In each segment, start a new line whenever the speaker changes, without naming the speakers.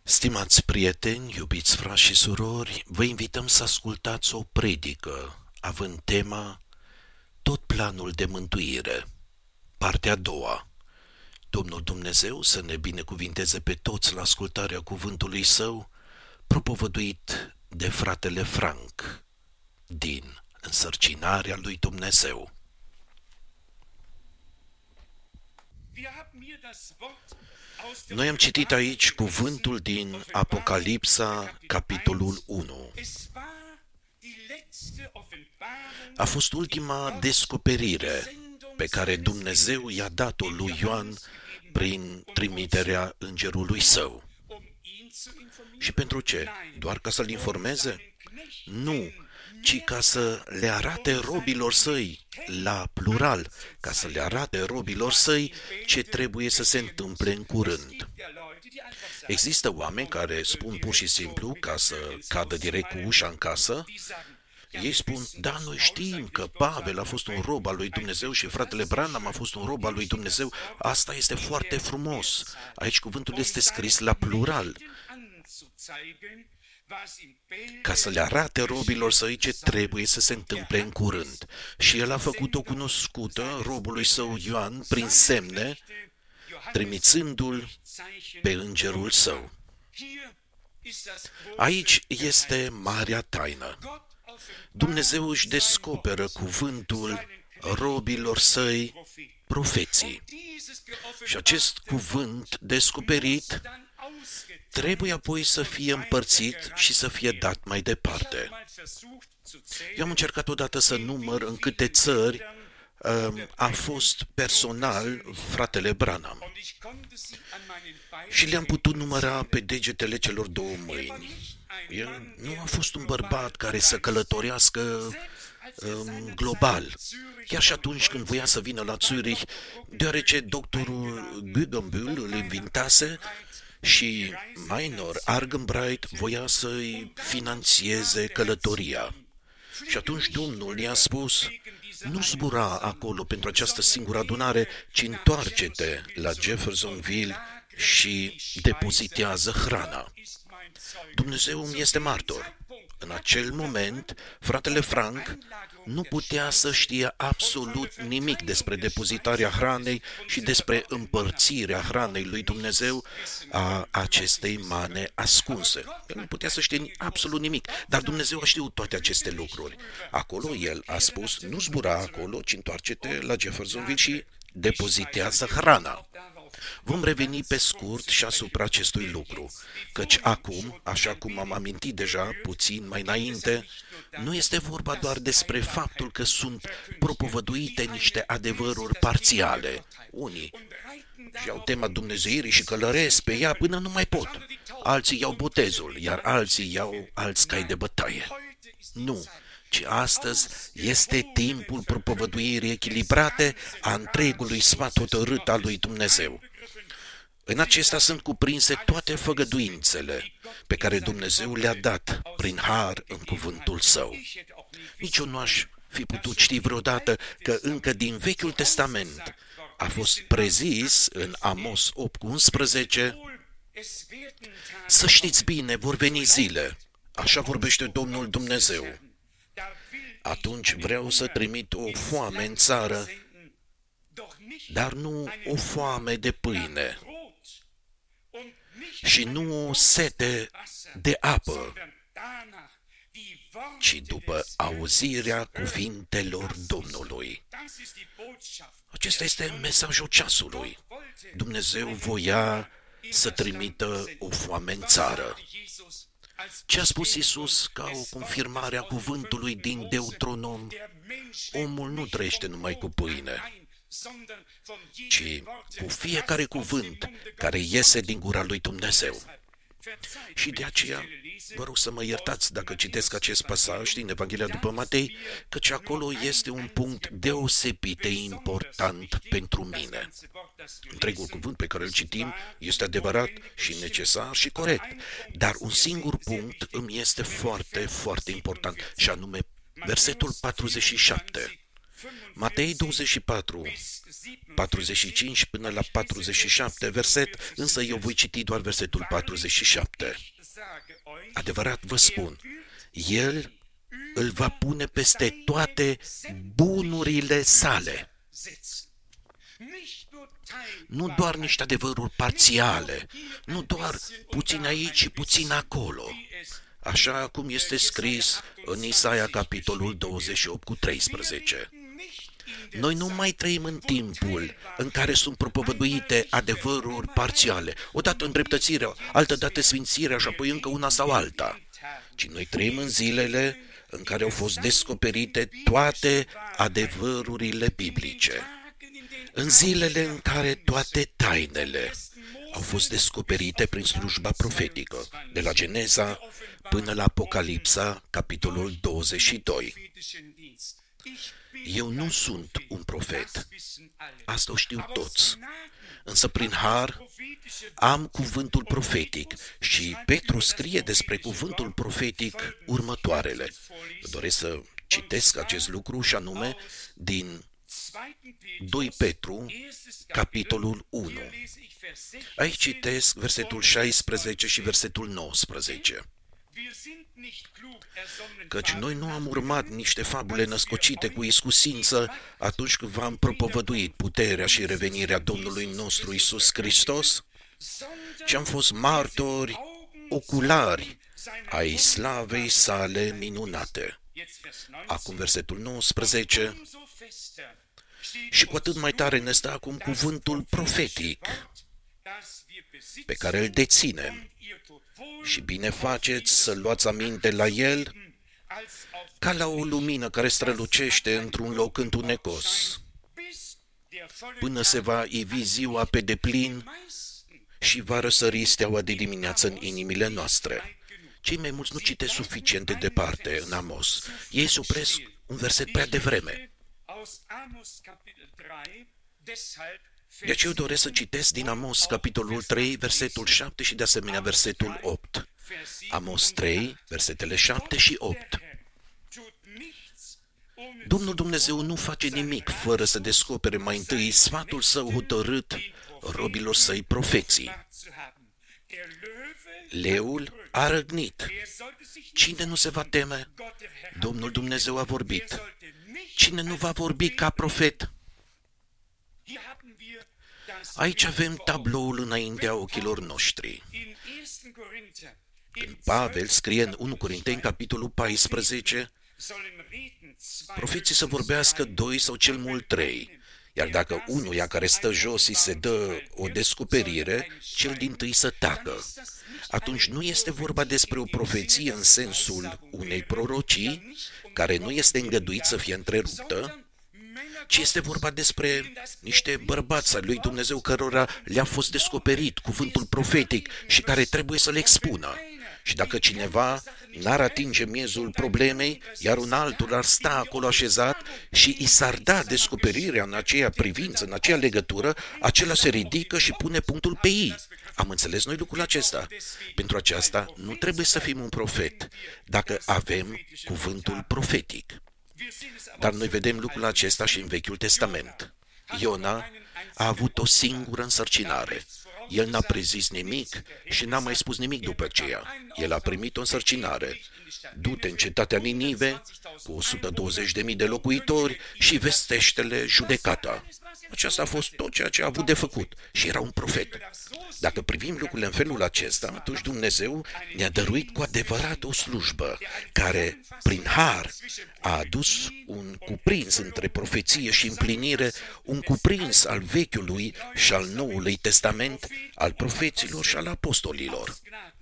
Stimați prieteni, iubiți frați și surori, vă invităm să ascultați o predică având tema Tot planul de mântuire, partea a doua. Domnul Dumnezeu să ne binecuvinteze pe toți la ascultarea cuvântului Său, propovăduit de fratele Frank din Însărcinarea lui Dumnezeu. Noi am citit aici cuvântul din Apocalipsa, capitolul 1. A fost ultima descoperire pe care Dumnezeu i-a dat-o lui Ioan prin trimiterea îngerului său. Și pentru ce? Doar ca să-l informeze? Nu, ci ca să le arate robilor săi, la plural, ca să le arate robilor săi ce trebuie să se întâmple în curând. Există oameni care spun pur și simplu, ca să cadă direct cu ușa în casă, ei spun, da, noi știm că Pavel a fost un rob al lui Dumnezeu și fratele Branham a fost un rob al lui Dumnezeu. Asta este foarte frumos. Aici cuvântul este scris la plural, ca să le arate robilor săi ce trebuie să se întâmple în curând. Și el a făcut-o cunoscută robului său Ioan prin semne, trimițându-l pe îngerul său. Aici este marea taină. Dumnezeu își descoperă cuvântul robilor săi, profeții. Și acest cuvânt descoperit trebuie apoi să fie împărțit și să fie dat mai departe. Eu am încercat odată să număr în câte țări a fost personal fratele Branham. Și le-am putut număra pe degetele celor două mâini. El nu a fost un bărbat care să călătorească global. Chiar și atunci când voia să vină la Zurich, deoarece doctorul Guggenbühl îl invitase și Minor Argenbright voia să-i finanțieze călătoria. Și atunci Domnul i-a spus, nu zbura acolo pentru această singură adunare, ci întoarce-te la Jeffersonville și depozitează hrana. Dumnezeu îmi este martor. În acel moment, fratele Frank nu putea să știe absolut nimic despre depozitarea hranei și despre împărțirea hranei lui Dumnezeu a acestei mane ascunse. El nu putea să știe absolut nimic, dar Dumnezeu a știut toate aceste lucruri. Acolo el a spus, nu zbura acolo, ci întoarce-te la Jeffersonville și depozitează hrana. Vom reveni pe scurt și asupra acestui lucru, căci acum, așa cum am amintit deja puțin mai înainte, nu este vorba doar despre faptul că sunt propovăduite niște adevăruri parțiale. Unii iau tema dumnezeirii și călăresc pe ea până nu mai pot. Alții iau botezul, iar alții iau alți cai de bătaie. Nu, ci astăzi este timpul propovăduirii echilibrate a întregului sfat hotărât al lui Dumnezeu. În acesta sunt cuprinse toate făgăduințele pe care Dumnezeu le-a dat prin har în cuvântul Său. Nici eu nu aș fi putut ști vreodată că încă din Vechiul Testament a fost prezis în Amos 8:11, să știți bine, vor veni zile, așa vorbește Domnul Dumnezeu. Atunci vreau să trimit o foame în țară, dar nu o foame de pâine și nu o sete de apă, ci după auzirea cuvintelor Domnului. Acesta este mesajul ceasului. Dumnezeu voia să trimită o foame în țară. Ce a spus Iisus ca o confirmare a cuvântului din Deuteronom? Omul nu trăiește numai cu pâine, ci cu fiecare cuvânt care iese din gura lui Dumnezeu. Și de aceea vă rog să mă iertați dacă citesc acest pasaj din Evanghelia după Matei, căci acolo este un punct deosebit de important pentru mine. Întregul cuvânt pe care îl citim este adevărat și necesar și corect, dar un singur punct îmi este foarte, foarte important, și anume versetul 47. Matei 24, 45 până la 47 verset, însă eu voi citi doar versetul 47. Adevărat vă spun, El îl va pune peste toate bunurile sale. Nu doar niște adevăruri parțiale, nu doar puțin aici și puțin acolo, așa cum este scris în Isaia capitolul 28 cu 13. Noi nu mai trăim în timpul în care sunt propovăduite adevăruri parțiale, odată îndreptățirea, altădată sfințirea și apoi încă una sau alta, ci noi trăim în zilele în care au fost descoperite toate adevărurile biblice, în zilele în care toate tainele au fost descoperite prin slujba profetică, de la Geneza până la Apocalipsa, capitolul 22. Eu nu sunt un profet, asta o știu toți, însă prin har am cuvântul profetic și Petru scrie despre cuvântul profetic următoarele. Doresc să citesc acest lucru și anume din 2 Petru, capitolul 1. Aici citesc versetul 16 și versetul 19. Căci noi nu am urmat niște fabule născocite cu iscusință atunci când v-am propovăduit puterea și revenirea Domnului nostru Iisus Hristos, ci am fost martori oculari ai slavei sale minunate. Acum versetul 19. Și cu atât mai tare ne stă acum cuvântul profetic pe care îl deținem și bine faceți să luați aminte la el ca la o lumină care strălucește într-un loc întunecos, până se va ivi ziua pe deplin și va răsări steaua de dimineață în inimile noastre. Cei mai mulți nu citesc suficient de departe în Amos. Ei se opresc un verset prea devreme. De aceea eu doresc să citesc din Amos, capitolul 3, versetul 7 și de asemenea versetul 8. Amos 3, versetele 7 și 8. Domnul Dumnezeu nu face nimic fără să descopere mai întâi sfatul său hotărât robilor săi profeții. Leul a răgnit. Cine nu se va teme? Domnul Dumnezeu a vorbit. Cine nu va vorbi ca profet? Aici avem tabloul înaintea ochilor noștri. Când Pavel scrie în 1 Corinteni, capitolul 14, profeții să vorbească 2 sau cel mult 3, iar dacă unuia care stă jos îi se dă o descoperire, cel dintâi să tacă. Atunci nu este vorba despre o profeție în sensul unei prorocii, care nu este îngăduit să fie întreruptă, ci este vorba despre niște bărbați ai lui Dumnezeu cărora le-a fost descoperit cuvântul profetic și care trebuie să le expună. Și dacă cineva n-ar atinge miezul problemei, iar un altul ar sta acolo așezat și i s-ar da descoperirea în aceea privință, în aceea legătură, acela se ridică și pune punctul pe i. Am înțeles noi lucrul acesta. Pentru aceasta nu trebuie să fim un profet dacă avem cuvântul profetic. Dar noi vedem lucrul acesta și în Vechiul Testament. Iona a avut o singură însărcinare. El n-a prezis nimic și n-a mai spus nimic după aceea. El a primit o însărcinare. Du-te în cetatea Ninive, cu 120.000 de locuitori, și vestește-le judecata. Aceasta a fost tot ceea ce a avut de făcut și era un profet. Dacă privim lucrurile în felul acesta, atunci Dumnezeu ne-a dăruit cu adevărat o slujbă care, prin har, a adus un cuprins între profeție și împlinire, un cuprins al Vechiului și al Noului Testament, al profeților și al apostolilor.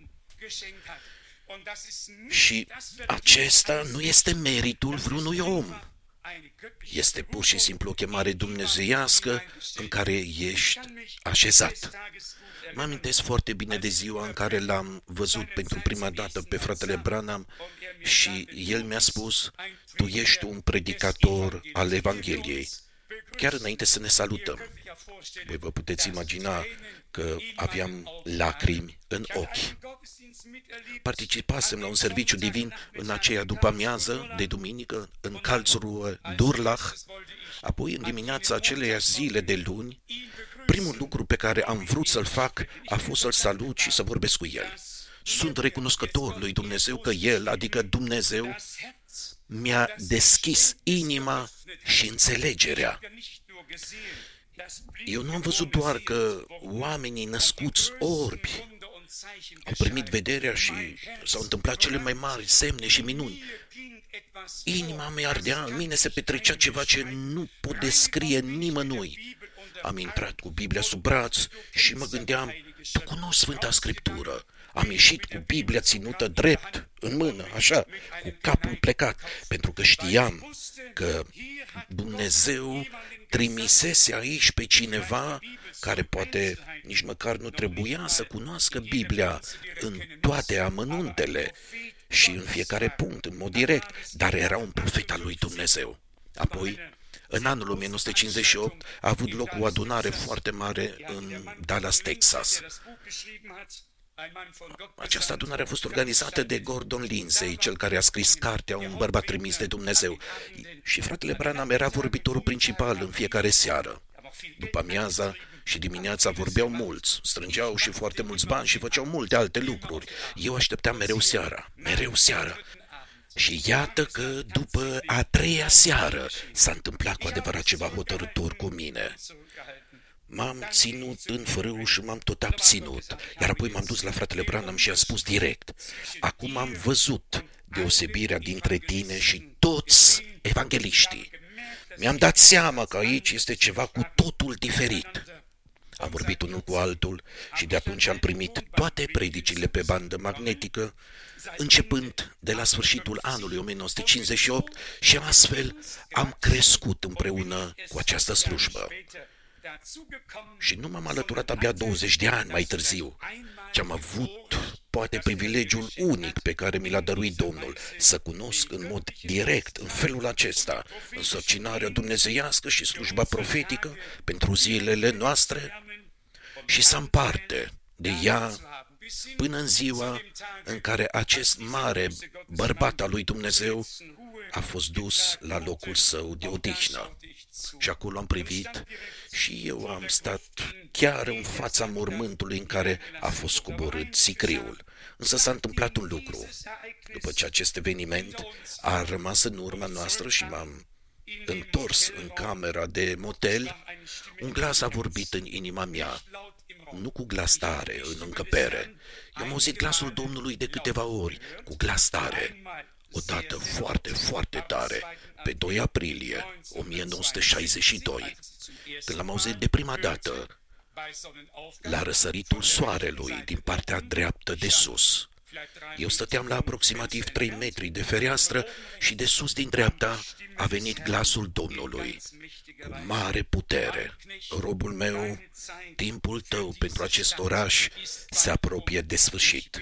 Și acesta nu este meritul vreunui om. Este pur și simplu o chemare dumnezeiască în care ești așezat. Mă amintesc foarte bine de ziua în care l-am văzut pentru prima dată pe fratele Branham și el mi-a spus: tu ești un predicator al Evangheliei. Chiar înainte să ne salutăm. Voi vă puteți imagina că aveam lacrimi în ochi. Participasem la un serviciu divin în aceea după-amiază de duminică în Karlsruhe, Durlach. Apoi, în dimineața aceleiași zile de luni, primul lucru pe care am vrut să-l fac a fost să-l salut și să vorbesc cu el. Sunt recunoscător lui Dumnezeu că El, adică Dumnezeu, mi-a deschis inima și înțelegerea. Eu nu am văzut doar că oamenii născuți orbi au primit vederea și s-au întâmplat cele mai mari semne și minuni. Inima mea ardea, în mine se petrecea ceva ce nu pot descrie nimănui. Am intrat cu Biblia sub braț și mă gândeam, tu cunoști Sfânta Scriptură. Am ieșit cu Biblia ținută drept, în mână, așa, cu capul plecat, pentru că știam că Dumnezeu trimisese aici pe cineva care poate nici măcar nu trebuia să cunoască Biblia în toate amănuntele și în fiecare punct, în mod direct, dar era un profet al lui Dumnezeu. Apoi, în anul 1958 a avut loc o adunare foarte mare în Dallas, Texas. Această adunare a fost organizată de Gordon Lindsay, cel care a scris cartea Un bărbat trimis de Dumnezeu. Și fratele Branham era vorbitorul principal în fiecare seară. După amiaza și dimineața vorbeau mulți, strângeau și foarte mulți bani și făceau multe alte lucruri. Eu așteptam mereu seara. Și iată că după a treia seară s-a întâmplat cu adevărat ceva hotărâtor cu mine. M-am ținut în frâu și m-am tot abținut, iar apoi m-am dus la fratele Branham și a spus direct, acum am văzut deosebirea dintre tine și toți evangeliștii. Mi-am dat seama că aici este ceva cu totul diferit. Am vorbit unul cu altul și de atunci am primit toate predicile pe bandă magnetică, începând de la sfârșitul anului 1958 și astfel am crescut împreună cu această slujbă. Și nu m-am alăturat abia 20 de ani mai târziu, ci am avut poate privilegiul unic pe care mi l-a dăruit Domnul, să cunosc în mod direct, în felul acesta, însărcinarea dumnezeiască și slujba profetică pentru zilele noastre și să am parte de ea până în ziua în care acest mare bărbat al lui Dumnezeu a fost dus la locul său de odihnă. Și acolo am privit și eu am stat chiar în fața mormântului în care a fost coborât sicriul. Însă s-a întâmplat un lucru. După ce acest eveniment a rămas în urma noastră și m-am întors în camera de motel, un glas a vorbit în inima mea, nu cu glas tare, în încăpere. Eu am auzit glasul Domnului de câteva ori, cu glas tare. Odată foarte, foarte tare, pe 2 aprilie 1962, când l-am auzit de prima dată, la răsăritul soarelui din partea dreaptă de sus. Eu stăteam la aproximativ 3 metri de fereastră și de sus din dreapta a venit glasul Domnului, cu mare putere. Robul meu, timpul tău pentru acest oraș se apropie de sfârșit.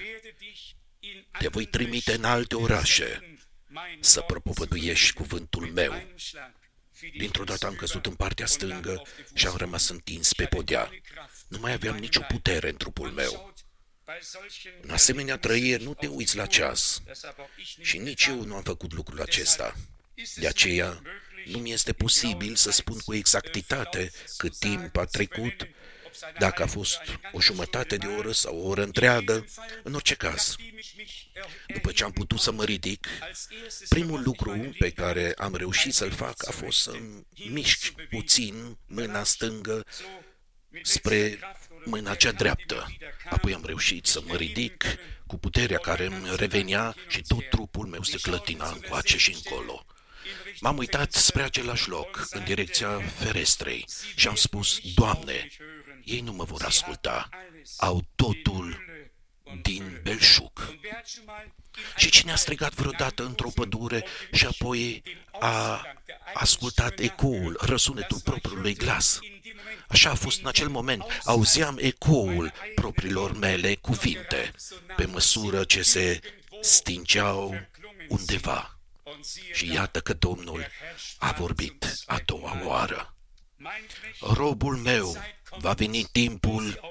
Te voi trimite în alte orașe să propovăduiești cuvântul meu. Dintr-o dată am căzut în partea stângă și am rămas întins pe podea. Nu mai aveam nicio putere în trupul meu. În asemenea trăiri nu te uiți la ceas. Și nici eu nu am făcut lucrul acesta. De aceea nu mi este posibil să spun cu exactitate cât timp a trecut, dacă a fost o jumătate de oră sau o oră întreagă. În orice caz, după ce am putut să mă ridic, primul lucru pe care am reușit să-l fac a fost să-mi mișc puțin mâna stângă spre mâna cea dreaptă. Apoi am reușit să mă ridic cu puterea care îmi revenea și tot trupul meu se clătina încoace și încolo. M-am uitat spre același loc, în direcția ferestrei, și am spus, Doamne, ei nu mă vor asculta, au totul din belșug. Și cine a strigat vreodată într-o pădure și apoi a ascultat ecoul, răsunetul propriului glas? Așa a fost în acel moment, auzeam ecoul propriilor mele cuvinte, pe măsură ce se stingeau undeva. Și iată că Domnul a vorbit a doua oară. Robul meu, va veni timpul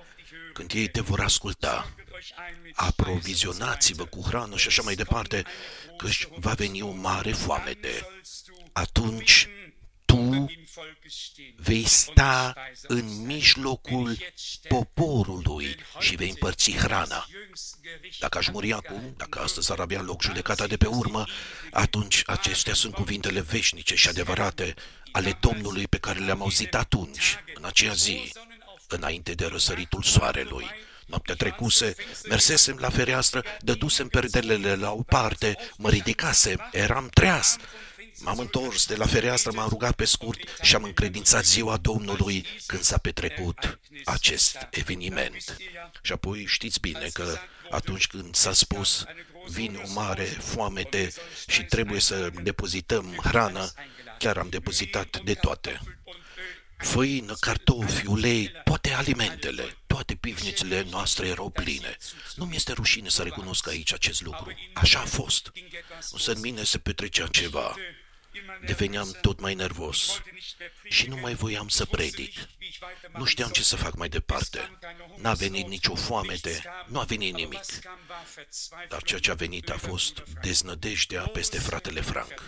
când ei te vor asculta, aprovizionați-vă cu hrană și așa mai departe, căci va veni o mare foamete. Atunci tu vei sta în mijlocul poporului și vei împărți hrana. Dacă aș muri acum, dacă astăzi ar avea loc judecata de pe urmă, atunci acestea sunt cuvintele veșnice și adevărate ale Domnului pe care le-am auzit atunci, în aceea zi, înainte de răsăritul soarelui. Noaptea trecuse, mersesem la fereastră, dădusem perdelele la o parte, mă ridicasem, eram treaz. M-am întors de la fereastră, m-am rugat pe scurt și am încredințat ziua Domnului când s-a petrecut acest eveniment. Și apoi știți bine că atunci când s-a spus vine o mare foamete și trebuie să depozităm hrană, chiar am depozitat de toate. Făină, cartofi, ulei, toate alimentele, toate pivnițele noastre erau pline. Nu mi este rușine să recunosc aici acest lucru. Așa a fost. Însă în mine se petrecea ceva. Deveneam tot mai nervos și nu mai voiam să predic. Nu știam ce să fac mai departe. N-a venit nicio foamete, nu a venit nimic. Dar ceea ce a venit a fost deznădejdea peste fratele Frank.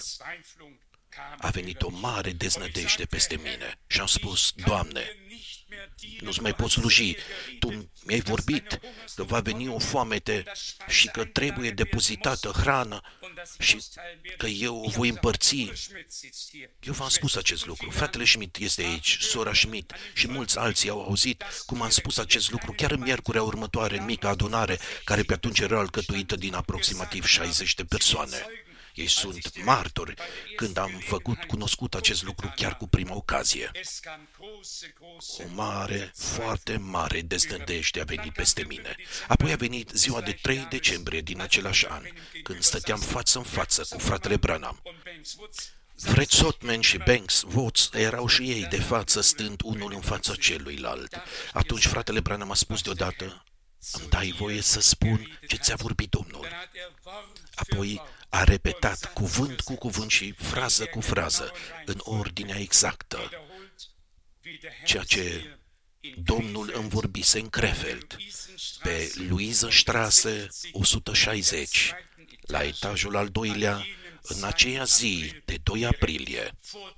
A venit o mare deznădejde peste mine și am spus, Doamne, nu-ți mai pot sluji. Tu mi-ai vorbit că va veni o foamete și că trebuie depozitată hrană și că eu o voi împărți. Eu v-am spus acest lucru. Fratele Schmidt este aici, sora Schmidt și mulți alții au auzit cum am spus acest lucru chiar în miercurea următoare, în mica adunare, care pe atunci era alcătuită din aproximativ 60 de persoane. Ei sunt martori când am făcut cunoscut acest lucru chiar cu prima ocazie. O mare, foarte mare deznădejde a venit peste mine. Apoi a venit ziua de 3 decembrie din același an, când stăteam față în față cu fratele Branham. Fred Sotman și Banks Watts erau și ei de față, stând unul în fața celuilalt. Atunci fratele Branham a spus deodată, îmi dai voie să spun ce ți-a vorbit Domnul. Apoi a repetat cuvânt cu cuvânt și frază cu frază, în ordinea exactă, ceea ce Domnul îmi vorbise în Krefeld, pe Luisenstraße 160, la etajul al doilea, în aceea zi de 2 aprilie,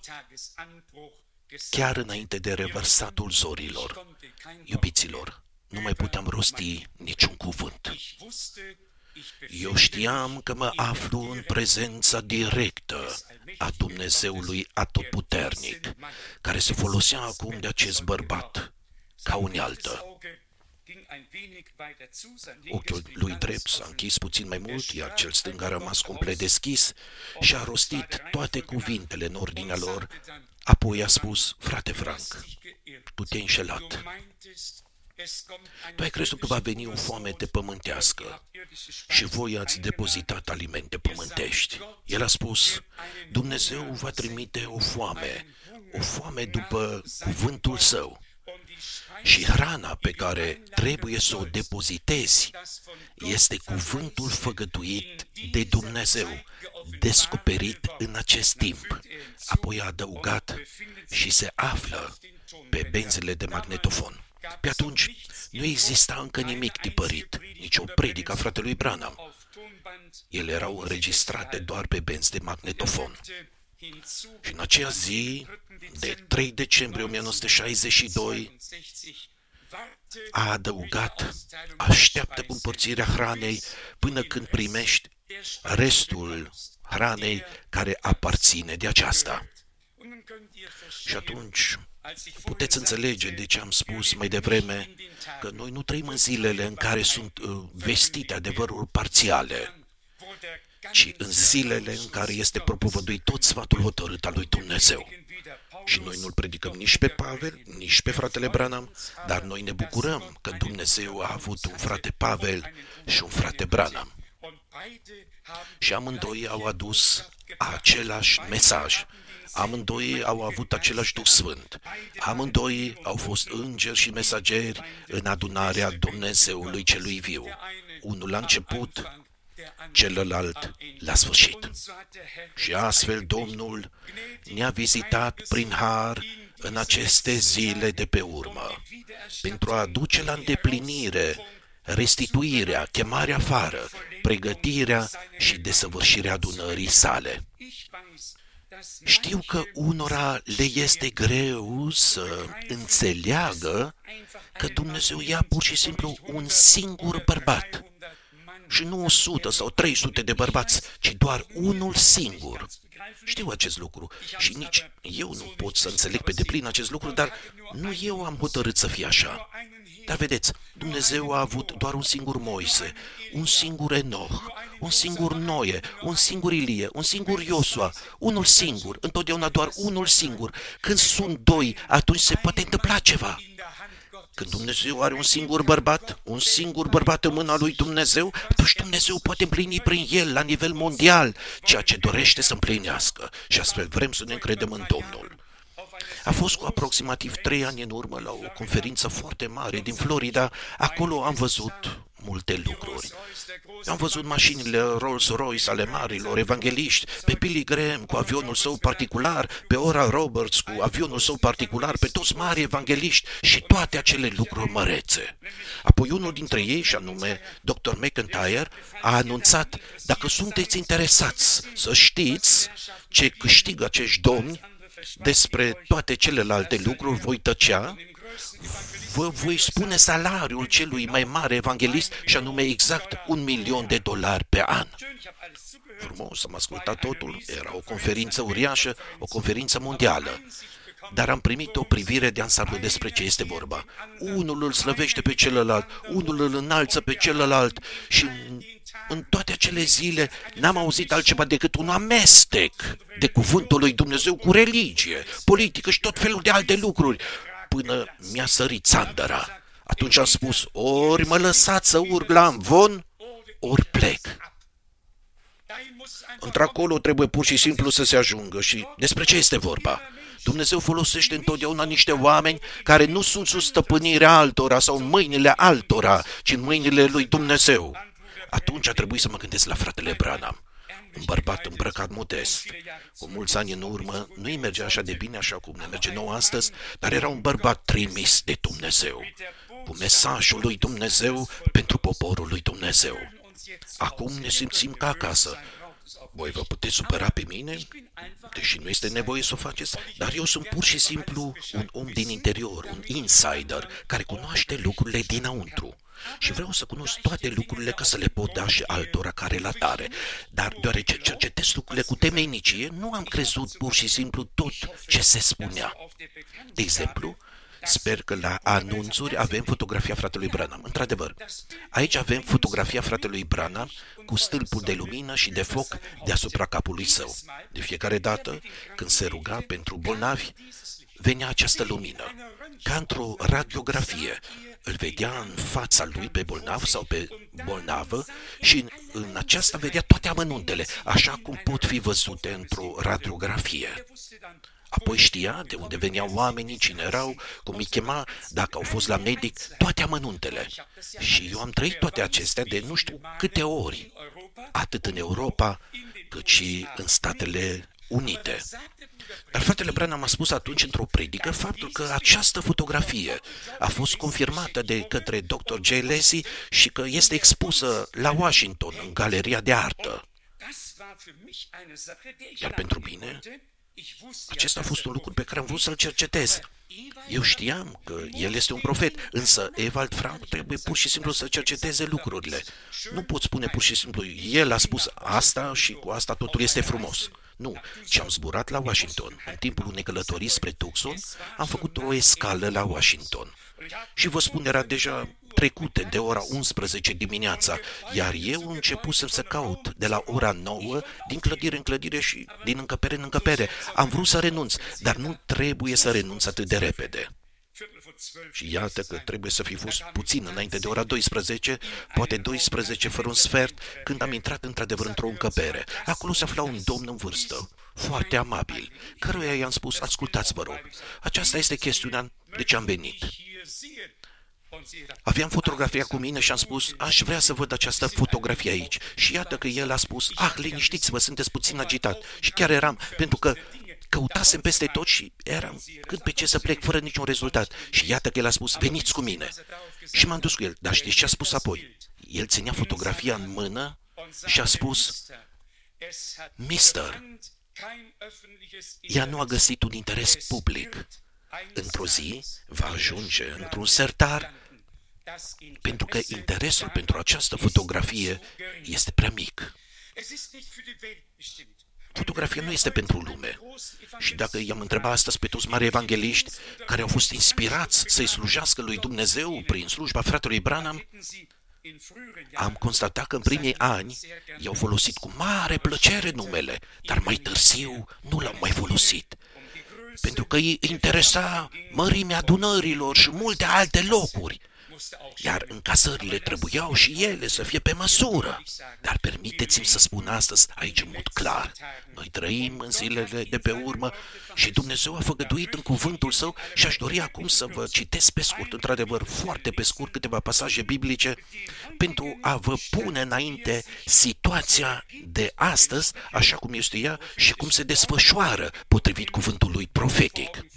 chiar înainte de revărsatul zorilor. Iubiților, nu mai puteam rosti niciun cuvânt. Eu știam că mă aflu în prezența directă a Dumnezeului Atotputernic, care se folosea acum de acest bărbat ca unealtă. Ochiul lui drept s-a închis puțin mai mult, iar cel stâng a rămas complet deschis și a rostit toate cuvintele în ordinea lor. Apoi a spus, frate Frank, tu te-ai înșelat. Tu ai crezut că va veni o foamete pământească și voi ați depozitat alimente pământești. El a spus, Dumnezeu va trimite o foame după cuvântul său. Și hrana pe care trebuie să o depozitezi este cuvântul făgăduit de Dumnezeu, descoperit în acest timp. Apoi a adăugat și se află pe benzile de magnetofon. Pe atunci nu exista încă nimic tipărit, nici o predică a fratelui Branham. Ele erau înregistrate doar pe benzi de magnetofon. Și în aceea zi, de 3 decembrie 1962, a adăugat, așteaptă cu împărțirea hranei până când primești restul hranei care aparține de aceasta. Și atunci puteți înțelege de ce am spus mai devreme că noi nu trăim în zilele în care sunt vestite adevăruri parțiale, ci în zilele în care este propovăduit tot sfatul hotărât al lui Dumnezeu. Și noi nu-l predicăm nici pe Pavel, nici pe fratele Branham, dar noi ne bucurăm că Dumnezeu a avut un frate Pavel și un frate Branham. Și amândoi au adus același mesaj. Amândoi au avut același Duh Sfânt. Amândoi au fost îngeri și mesageri în adunarea Dumnezeului celui viu. Unul la început, celălalt la sfârșit. Și astfel Domnul ne-a vizitat prin har în aceste zile de pe urmă, pentru a aduce la îndeplinire restituirea, chemarea afară, pregătirea și desăvârșirea adunării sale. Știu că unora le este greu să înțeleagă că Dumnezeu ia pur și simplu un singur bărbat și nu 100 sau 300 de bărbați, ci doar unul singur. Știu acest lucru și nici eu nu pot să înțeleg pe deplin acest lucru, dar nu eu am hotărât să fie așa. Dar vedeți, Dumnezeu a avut doar un singur Moise, un singur Enoch, un singur Noe, un singur Ilie, un singur Iosua, unul singur, întotdeauna doar unul singur. Când sunt doi, atunci se poate întâmpla ceva. Când Dumnezeu are un singur bărbat în mâna lui Dumnezeu, atunci Dumnezeu poate împlini prin el, la nivel mondial, ceea ce dorește să împlinească. Și astfel vrem să ne încredem în Domnul. A fost cu aproximativ 3 ani în urmă la o conferință foarte mare din Florida. Acolo am văzut multe lucruri. Am văzut mașinile Rolls-Royce ale marilor evangeliști, pe Billy Graham cu avionul său particular, pe Oral Roberts cu avionul său particular, pe toți mari evangeliști și toate acele lucruri mărețe. Apoi unul dintre ei, și anume Dr. McIntyre, a anunțat: dacă sunteți interesați să știți ce câștigă acești domni, despre toate celelalte lucruri voi tăcea, vă voi spune salariul celui mai mare evanghelist, și anume exact $1.000.000 pe an. Frumos, am ascultat totul, era o conferință uriașă, o conferință mondială. Dar am primit o privire de ansamblu despre ce este vorba. Unul îl slăvește pe celălalt, unul îl înalță pe celălalt și în toate acele zile n-am auzit altceva decât un amestec de cuvântul lui Dumnezeu cu religie, politică și tot felul de alte lucruri, până mi-a sărit țandăra. Atunci am spus: ori mă lăsați să urc la amvon, ori plec. Într-acolo trebuie pur și simplu să se ajungă. Și despre ce este vorba? Dumnezeu folosește întotdeauna niște oameni care nu sunt sub stăpânirea altora sau în mâinile altora, ci în mâinile lui Dumnezeu. Atunci a trebuit să mă gândesc la fratele Branham, un bărbat îmbrăcat modest. Cu mulți ani în urmă nu-i mergea așa de bine așa cum ne merge nouă astăzi, dar era un bărbat trimis de Dumnezeu, cu mesajul lui Dumnezeu pentru poporul lui Dumnezeu. Acum ne simțim ca acasă. Voi vă puteți supăra pe mine, deși nu este nevoie să o faceți, dar eu sunt pur și simplu un om din interior, un insider, care cunoaște lucrurile dinăuntru. Și vreau să cunosc toate lucrurile ca să le pot da și altora ca relatare. Dar deoarece cercetez lucrurile cu temeinicie, nu am crezut pur și simplu tot ce se spunea. De exemplu, sper că la anunțuri avem fotografia fratelui Branham. Într-adevăr, aici avem fotografia fratelui Branham cu stâlpul de lumină și de foc deasupra capului său. De fiecare dată când se ruga pentru bolnavi, venea această lumină, ca într-o radiografie. Îl vedea în fața lui pe bolnav sau pe bolnavă și în aceasta vedea toate amănuntele, așa cum pot fi văzute într-o radiografie. Apoi știa de unde veneau oamenii, cine erau, cum îi chema, dacă au fost la medic, toate amănuntele. Și eu am trăit toate acestea de nu știu câte ori, atât în Europa, cât și în Statele Unite. Dar fratele Branham a spus atunci într-o predică faptul că această fotografie a fost confirmată de către Dr. J. Lacy și că este expusă la Washington, în Galeria de Artă. Iar pentru mine, acesta a fost un lucru pe care am vrut să-l cercetez. Eu știam că el este un profet, însă Ewald Frank trebuie pur și simplu să cerceteze lucrurile. Nu pot spune pur și simplu, el a spus asta și cu asta totul este frumos. Nu, ci am zburat la Washington. În timpul unei călătorii spre Tucson, am făcut o escală la Washington. Și vă spun, era deja trecute de ora 11 dimineața, iar eu începusem să caut de la ora 9, din clădire în clădire și din încăpere în încăpere. Am vrut să renunț, dar nu trebuie să renunț atât de repede. Și iată că trebuie să fi fost puțin înainte de ora 12, poate 12 fără un sfert, când am intrat într-adevăr într-o încăpere. Acolo se afla un domn în vârstă, foarte amabil, căruia i-am spus: ascultați, vă rog, aceasta este chestiunea de ce am venit. Aveam fotografia cu mine și am spus: aș vrea să văd această fotografie aici. Și iată că el a spus: liniștiți-vă, sunteți puțin agitat. Și chiar eram, pentru că căutasem peste tot și eram cât pe ce să plec fără niciun rezultat. Și iată că el a spus, veniți cu mine. Și m-am dus cu el. Dar știți ce a spus apoi? El ținea fotografia în mână și a spus, Mister, ea nu a găsit un interes public. Într-o zi va ajunge într-un sertar pentru că interesul pentru această fotografie este prea mic. Fotografia nu este pentru lume. Și dacă i-am întrebat astăzi pe toți mari evangeliști care au fost inspirați să-i slujească lui Dumnezeu prin slujba fratelui Branham, am constatat că în primii ani i-au folosit cu mare plăcere numele, dar mai târziu nu l-au mai folosit, pentru că îi interesa mărimea adunărilor și multe alte locuri. Iar încasările trebuiau și ele să fie pe măsură. Dar permiteți-mi să spun astăzi aici în mod clar. Noi trăim în zilele de pe urmă și Dumnezeu a făgăduit în cuvântul Său și aș dori acum să vă citesc pe scurt, într-adevăr foarte pe scurt, câteva pasaje biblice pentru a vă pune înainte situația de astăzi, așa cum este ea și cum se desfășoară potrivit cuvântului profetic.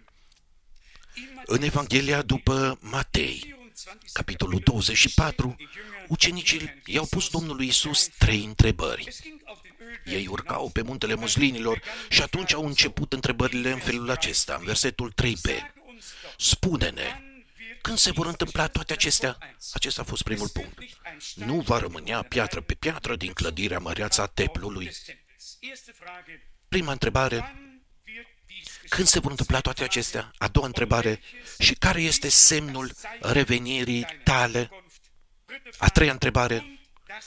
În Evanghelia după Matei, capitolul 24, ucenicii i-au pus Domnului Iisus 3 întrebări. Ei urcau pe muntele Muzlinilor și atunci au început întrebările în felul acesta, în versetul 3b. Spune-ne, când se vor întâmpla toate acestea? Acesta a fost primul punct. Nu va rămânea piatră pe piatră din clădirea măreață a templului. Prima întrebare, când se vor întâmpla toate acestea? A doua întrebare, și care este semnul revenirii tale? A treia întrebare,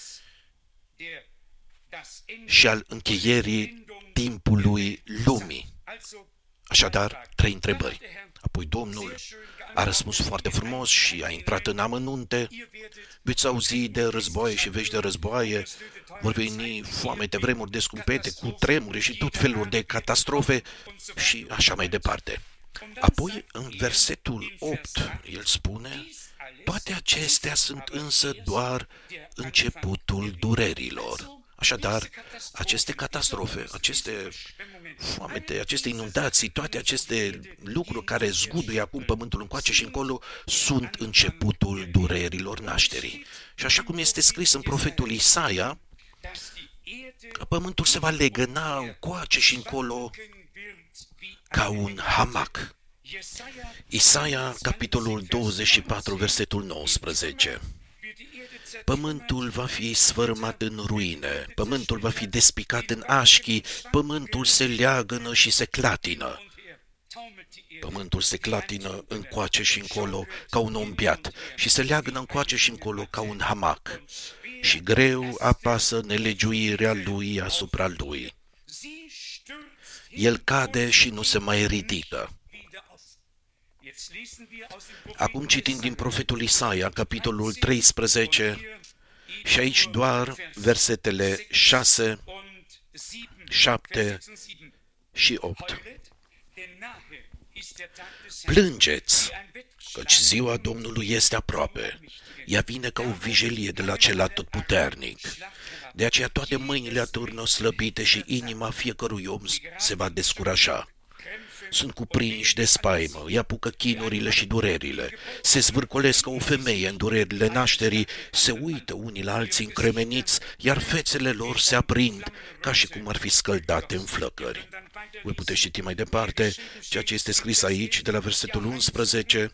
și al încheierii timpului lumii. Așadar, 3 întrebări. Apoi Domnul a răspuns foarte frumos și a intrat în amănunte. Veți auzi de războaie și vești de războaie, vor veni foamete, vremuri de scumpete, cu tremure și tot felul de catastrofe și așa mai departe. Apoi, în versetul 8, el spune, toate acestea sunt însă doar începutul durerilor. Așadar, aceste catastrofe, aceste foamete, aceste inundații, toate aceste lucruri care zguduie acum pământul încoace și încolo, sunt începutul durerilor nașterii. Și așa cum este scris în profetul Isaia, că pământul se va legăna încoace și încolo ca un hamac. Isaia, capitolul 24, versetul 19. Pământul va fi sfărâmat în ruine, pământul va fi despicat în așchi, pământul se leagănă și se clatină. Pământul se clatină încoace și încolo ca un om beat și se leagănă încoace și încolo ca un hamac. Și greu apasă nelegiuirea lui asupra lui. El cade și nu se mai ridică. Acum citim din profetul Isaia, capitolul 13, și aici doar versetele 6, 7 și 8. Plângeți, căci ziua Domnului este aproape. Ea vine ca o vijelie de la cel atotputernic. De aceea toate mâinile atârnă slăbite și inima fiecărui om se va descuraja. Sunt cuprinși de spaimă, îi apucă chinurile și durerile, se zvârcolesc ca o femeie în durerile nașterii, se uită unii la alții încremeniți, iar fețele lor se aprind ca și cum ar fi scăldate în flăcări. Voi puteți citi mai departe ceea ce este scris aici, de la versetul 11.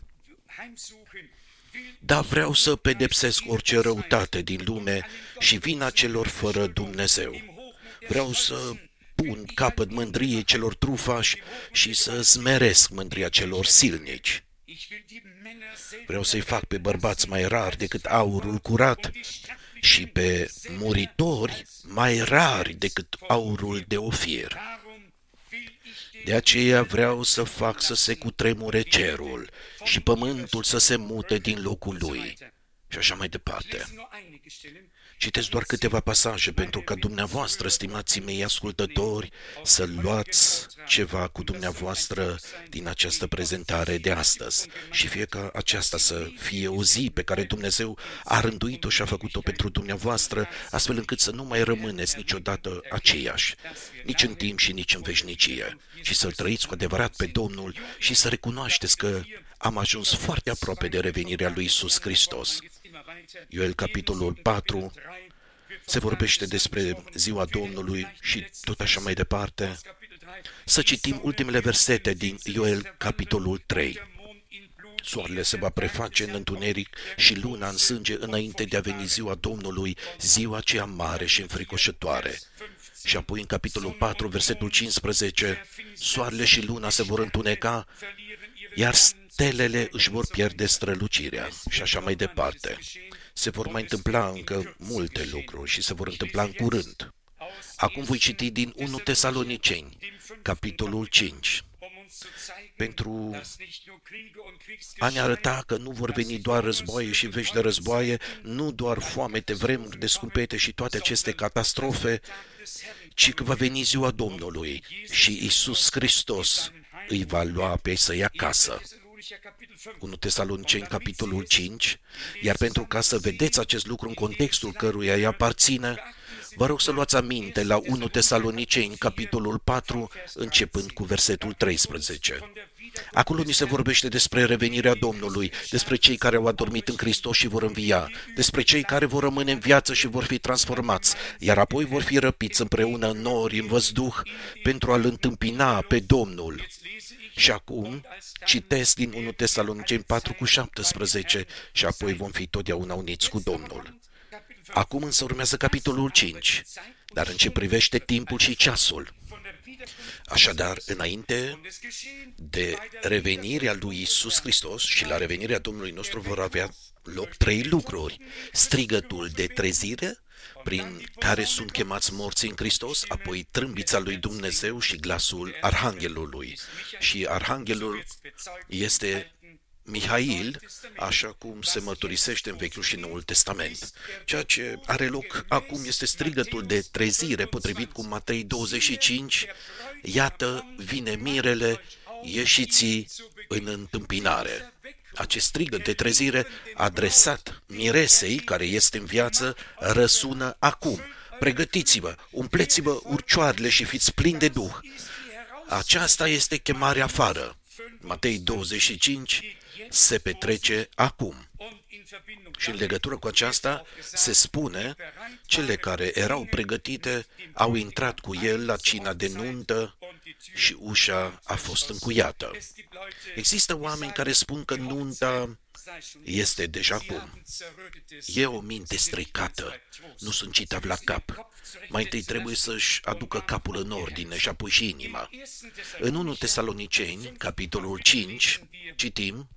Da, vreau să pedepsesc orice răutate din lume și vina celor fără Dumnezeu. Vreau să pun capăt mândriei celor trufași și să smeresc mândria celor silnici. Vreau să-i fac pe bărbați mai rari decât aurul curat și pe muritori mai rari decât aurul de Ofir. De aceea vreau să fac să se cutremure cerul și pământul să se mute din locul lui. Și așa mai departe. Citesc doar câteva pasaje pentru ca dumneavoastră, stimații mei ascultători, să luați ceva cu dumneavoastră din această prezentare de astăzi și fie ca aceasta să fie o zi pe care Dumnezeu a rânduit-o și a făcut-o pentru dumneavoastră, astfel încât să nu mai rămâneți niciodată aceiași, nici în timp și nici în veșnicie, ci să-L trăiți cu adevărat pe Domnul și să recunoașteți că am ajuns foarte aproape de revenirea lui Iisus Hristos. Ioel, capitolul 4, se vorbește despre ziua Domnului și tot așa mai departe. Să citim ultimele versete din Ioel, capitolul 3. Soarele se va preface în întuneric și luna în sânge înainte de a veni ziua Domnului, ziua aceea mare și înfricoșătoare. Și apoi în capitolul 4, versetul 15, soarele și luna se vor întuneca, iar stelele își vor pierde strălucirea și așa mai departe. Se vor mai întâmpla încă multe lucruri și se vor întâmpla în curând. Acum voi citi din 1 Tesaloniceni, capitolul 5, pentru a ne arăta că nu vor veni doar războaie și vești de războaie, nu doar foamete, vremuri descumpete și toate aceste catastrofe, ci că va veni ziua Domnului și Iisus Hristos îi va lua pe ei să ia acasă. 1 Tesaloniceni, capitolul 5, iar pentru ca să vedeți acest lucru în contextul căruia îi aparține, vă rog să luați aminte la 1 Tesaloniceni, capitolul 4, începând cu versetul 13. Acolo ni se vorbește despre revenirea Domnului, despre cei care au adormit în Hristos și vor învia, despre cei care vor rămâne în viață și vor fi transformați, iar apoi vor fi răpiți împreună în nori, în văzduh, pentru a-L întâmpina pe Domnul. Și acum citesc din 1 Tesaloniceni 4 cu 17 și apoi vom fi totdeauna uniți cu Domnul. Acum însă urmează capitolul 5, dar în ce privește timpul și ceasul. Așadar, înainte de revenirea lui Iisus Hristos și la revenirea Domnului nostru vor avea loc 3 lucruri. Strigătul de trezire, prin care sunt chemați morții în Hristos, apoi trâmbița lui Dumnezeu și glasul Arhanghelului. Și Arhanghelul este Mihail, așa cum se mărturisește în Vechiul și Noul Testament. Ceea ce are loc acum este strigătul de trezire, potrivit cu Matei 25, iată, vine mirele, ieșiți în întâmpinare. Acest strigăt de trezire adresat miresei care este în viață răsună acum. Pregătiți-vă, umpleți-vă urcioarele și fiți plini de Duh. Aceasta este chemarea afară. Matei 25 se petrece acum. Și în legătură cu aceasta se spune, cele care erau pregătite au intrat cu el la cina de nuntă și ușa a fost încuiată. Există oameni care spun că nunta este deja acum. E o minte stricată, nu sunt citav la cap. Mai întâi trebuie să-și aducă capul în ordine și apoi și inima. În 1 Tesaloniceni, capitolul 5, citim,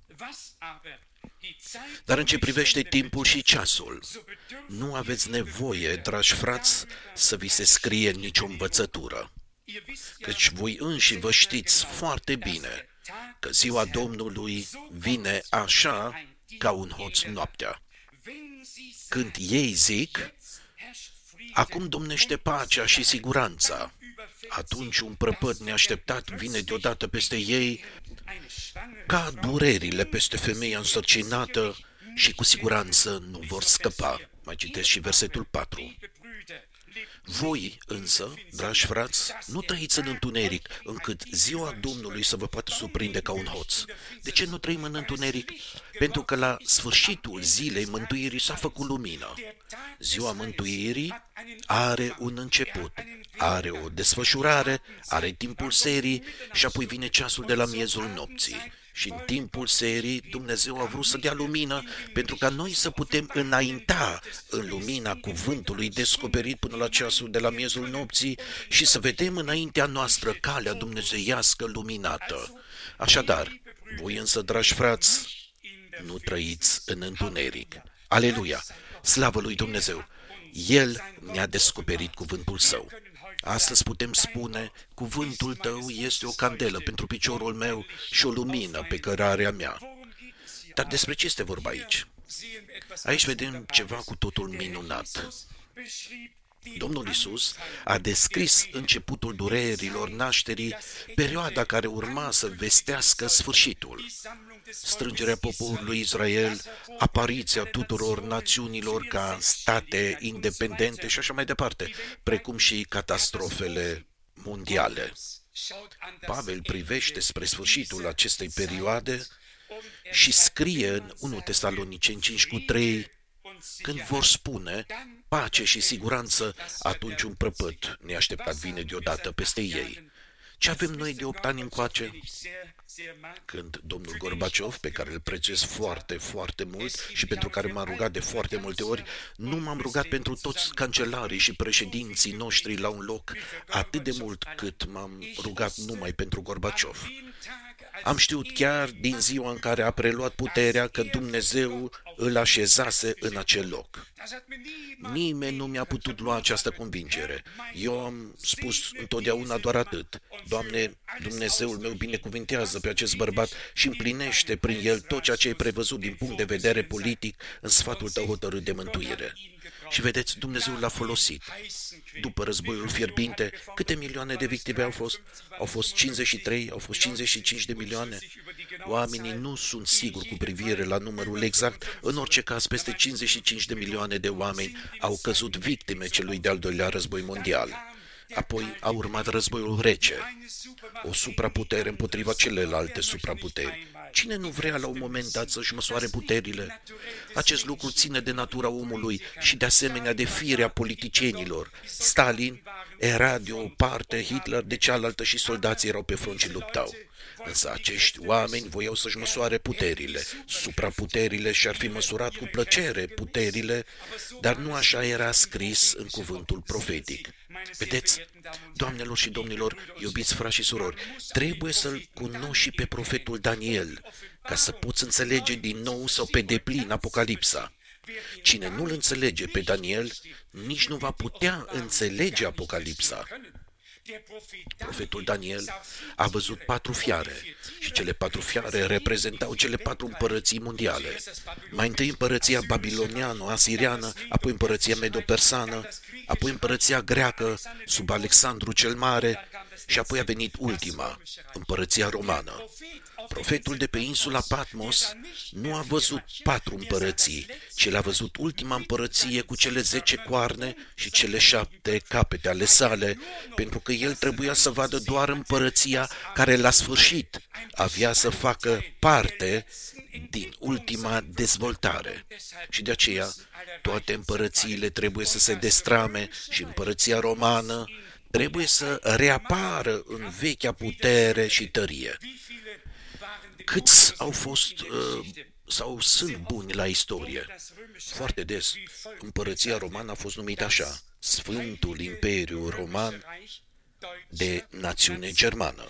dar în ce privește timpul și ceasul, nu aveți nevoie, dragi frați, să vi se scrie nicio învățătură, căci voi înși vă știți foarte bine că ziua Domnului vine așa ca un hoț noaptea. Când ei zic, acum domnește pacea și siguranța, atunci un prăpăd neașteptat vine deodată peste ei, ca durerile peste femeia însărcinată și cu siguranță nu vor scăpa. Mai citesc și versetul 4. Voi însă, dragi frați, nu trăiți în întuneric, încât ziua Domnului să vă poată surprinde ca un hoț. De ce nu trăim în întuneric? Pentru că la sfârșitul zilei mântuirii s-a făcut lumină. Ziua mântuirii are un început, are o desfășurare, are timpul serii și apoi vine ceasul de la miezul nopții. Și în timpul serii Dumnezeu a vrut să dea lumină pentru ca noi să putem înainta în lumina cuvântului descoperit până la ceasul de la miezul nopții și să vedem înaintea noastră calea dumnezeiască luminată. Așadar, voi însă, dragi frați, nu trăiți în întuneric. Aleluia! Slavă lui Dumnezeu! El ne-a descoperit cuvântul Său. Astăzi putem spune, cuvântul Tău este o candelă pentru piciorul meu și o lumină pe cărarea mea. Dar despre ce este vorba aici? Aici vedem ceva cu totul minunat. Domnul Iisus a descris începutul durerilor nașterii, perioada care urma să vestească sfârșitul. Strângerea poporului Israel, apariția tuturor națiunilor ca state independente și așa mai departe, precum și catastrofele mondiale. Pavel privește spre sfârșitul acestei perioade și scrie în 1 Tesaloniceni 5:3, când vor spune pace și siguranță, atunci un prăpăd neașteptat vine deodată peste ei. Ce avem noi de 8 ani încoace? Când domnul Gorbaciov, pe care îl prețuiesc foarte, foarte mult și pentru care m-am rugat de foarte multe ori, nu m-am rugat pentru toți cancelarii și președinții noștri la un loc atât de mult cât m-am rugat numai pentru Gorbaciov. Am știut chiar din ziua în care a preluat puterea că Dumnezeu îl așezase în acel loc. Nimeni nu mi-a putut lua această convingere. Eu am spus întotdeauna doar atât. Doamne, Dumnezeul meu binecuvintează pe acest bărbat și împlinește prin el tot ceea ce ai prevăzut din punct de vedere politic în sfatul tău hotărât de mântuire. Și vedeți, Dumnezeu l-a folosit. După războiul fierbinte, câte milioane de victime au fost? Au fost 53, au fost 55 de milioane? Oamenii nu sunt siguri cu privire la numărul exact. În orice caz, peste 55 de milioane de oameni au căzut victime celui de-al doilea război mondial. Apoi a urmat războiul rece, o supraputere împotriva celelalte supraputeri. Cine nu vrea la un moment dat să-și măsoare puterile? Acest lucru ține de natura omului și de asemenea de firea politicienilor. Stalin era de o parte, Hitler de cealaltă și soldații erau pe front și luptau. Însă acești oameni voiau să-și măsoare puterile, supraputerile și-ar fi măsurat cu plăcere puterile, dar nu așa era scris în cuvântul profetic. Vedeți, doamnelor și domnilor, iubiți frați și surori, trebuie să-l cunoști și pe profetul Daniel, ca să poți înțelege din nou sau pe deplin Apocalipsa. Cine nu-l înțelege pe Daniel, nici nu va putea înțelege Apocalipsa. Profetul Daniel a văzut 4 fiare și cele 4 fiare reprezentau cele 4 împărății mondiale. Mai întâi împărăția babiloniano-asiriană, apoi împărăția medo-persană, apoi împărăția greacă sub Alexandru cel Mare și apoi a venit ultima, împărăția romană. Profetul de pe insula Patmos nu a văzut 4 împărății, ci l-a văzut ultima împărăție cu cele 10 coarne și cele 7 capete ale sale, pentru că el trebuia să vadă doar împărăția care la sfârșit avea să facă parte din ultima dezvoltare. Și de aceea toate împărățiile trebuie să se destrame și împărăția romană trebuie să reapară în vechea putere și tărie. Câți au fost sau sunt buni la istorie? Foarte des, împărăția romană a fost numită așa, Sfântul Imperiu Roman de națiune germană.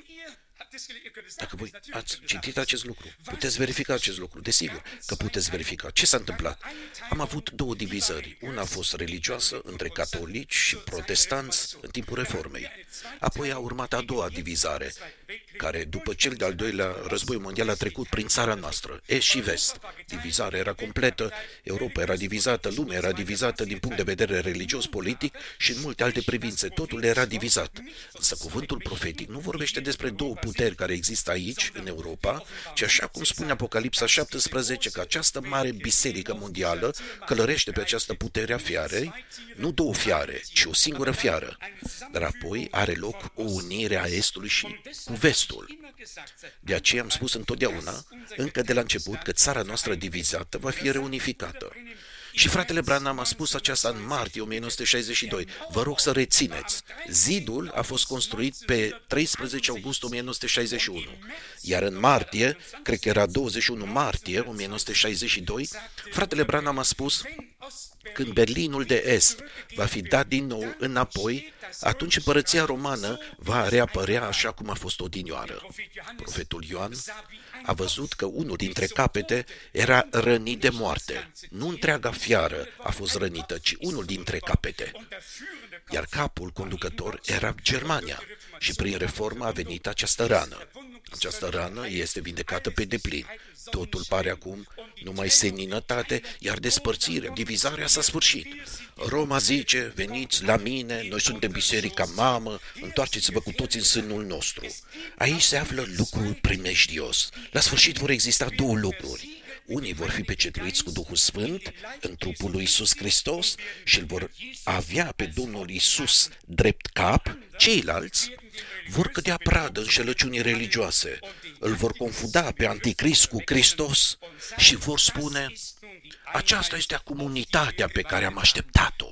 Dacă voi ați citit acest lucru, puteți verifica acest lucru, desigur că puteți verifica. Ce s-a întâmplat? Am avut 2 divizări. Una a fost religioasă între catolici și protestanți în timpul Reformei. Apoi a urmat a doua divizare, care după cel de-al doilea război mondial a trecut prin țara noastră, est și vest. Divizarea era completă, Europa era divizată, lumea era divizată din punct de vedere religios-politic și în multe alte privințe. Totul era divizat. Însă cuvântul profetic nu vorbește despre 2 puteri care există aici, în Europa, ci așa cum spune Apocalipsa 17, că această mare biserică mondială călărește pe această putere a fiarei, nu 2 fiare, ci o singură fiară. Dar apoi are loc o unire a Estului și cu Vestul. De aceea am spus întotdeauna, încă de la început, că țara noastră divizată va fi reunificată. Și fratele Branham a spus aceasta în martie 1962. Vă rog să rețineți. Zidul a fost construit pe 13 august 1961. Iar în martie, cred că era 21 martie 1962, fratele Branham a spus: când Berlinul de Est va fi dat din nou înapoi, atunci împărăția romană va reapărea așa cum a fost odinioară. Profetul Ioan a văzut că unul dintre capete era rănit de moarte. Nu întreaga fiară a fost rănită, ci unul dintre capete. Iar capul conducător era Germania și prin reformă a venit această rană. Această rană este vindecată pe deplin. Totul pare acum numai seninătate, iar despărțirea, divizarea s-a sfârșit. Roma zice, veniți la mine, noi suntem biserica mamă, întoarceți-vă cu toți în sânul nostru. Aici se află lucrul primejdios. La sfârșit vor exista două lucruri. Unii vor fi pecetluiți cu Duhul Sfânt în trupul lui Iisus Hristos și îl vor avea pe Domnul Iisus drept cap, ceilalți vor cădea pradă înșelăciunii religioase, îl vor confunda pe Anticrist cu Hristos și vor spune, aceasta este comunitatea pe care am așteptat-o.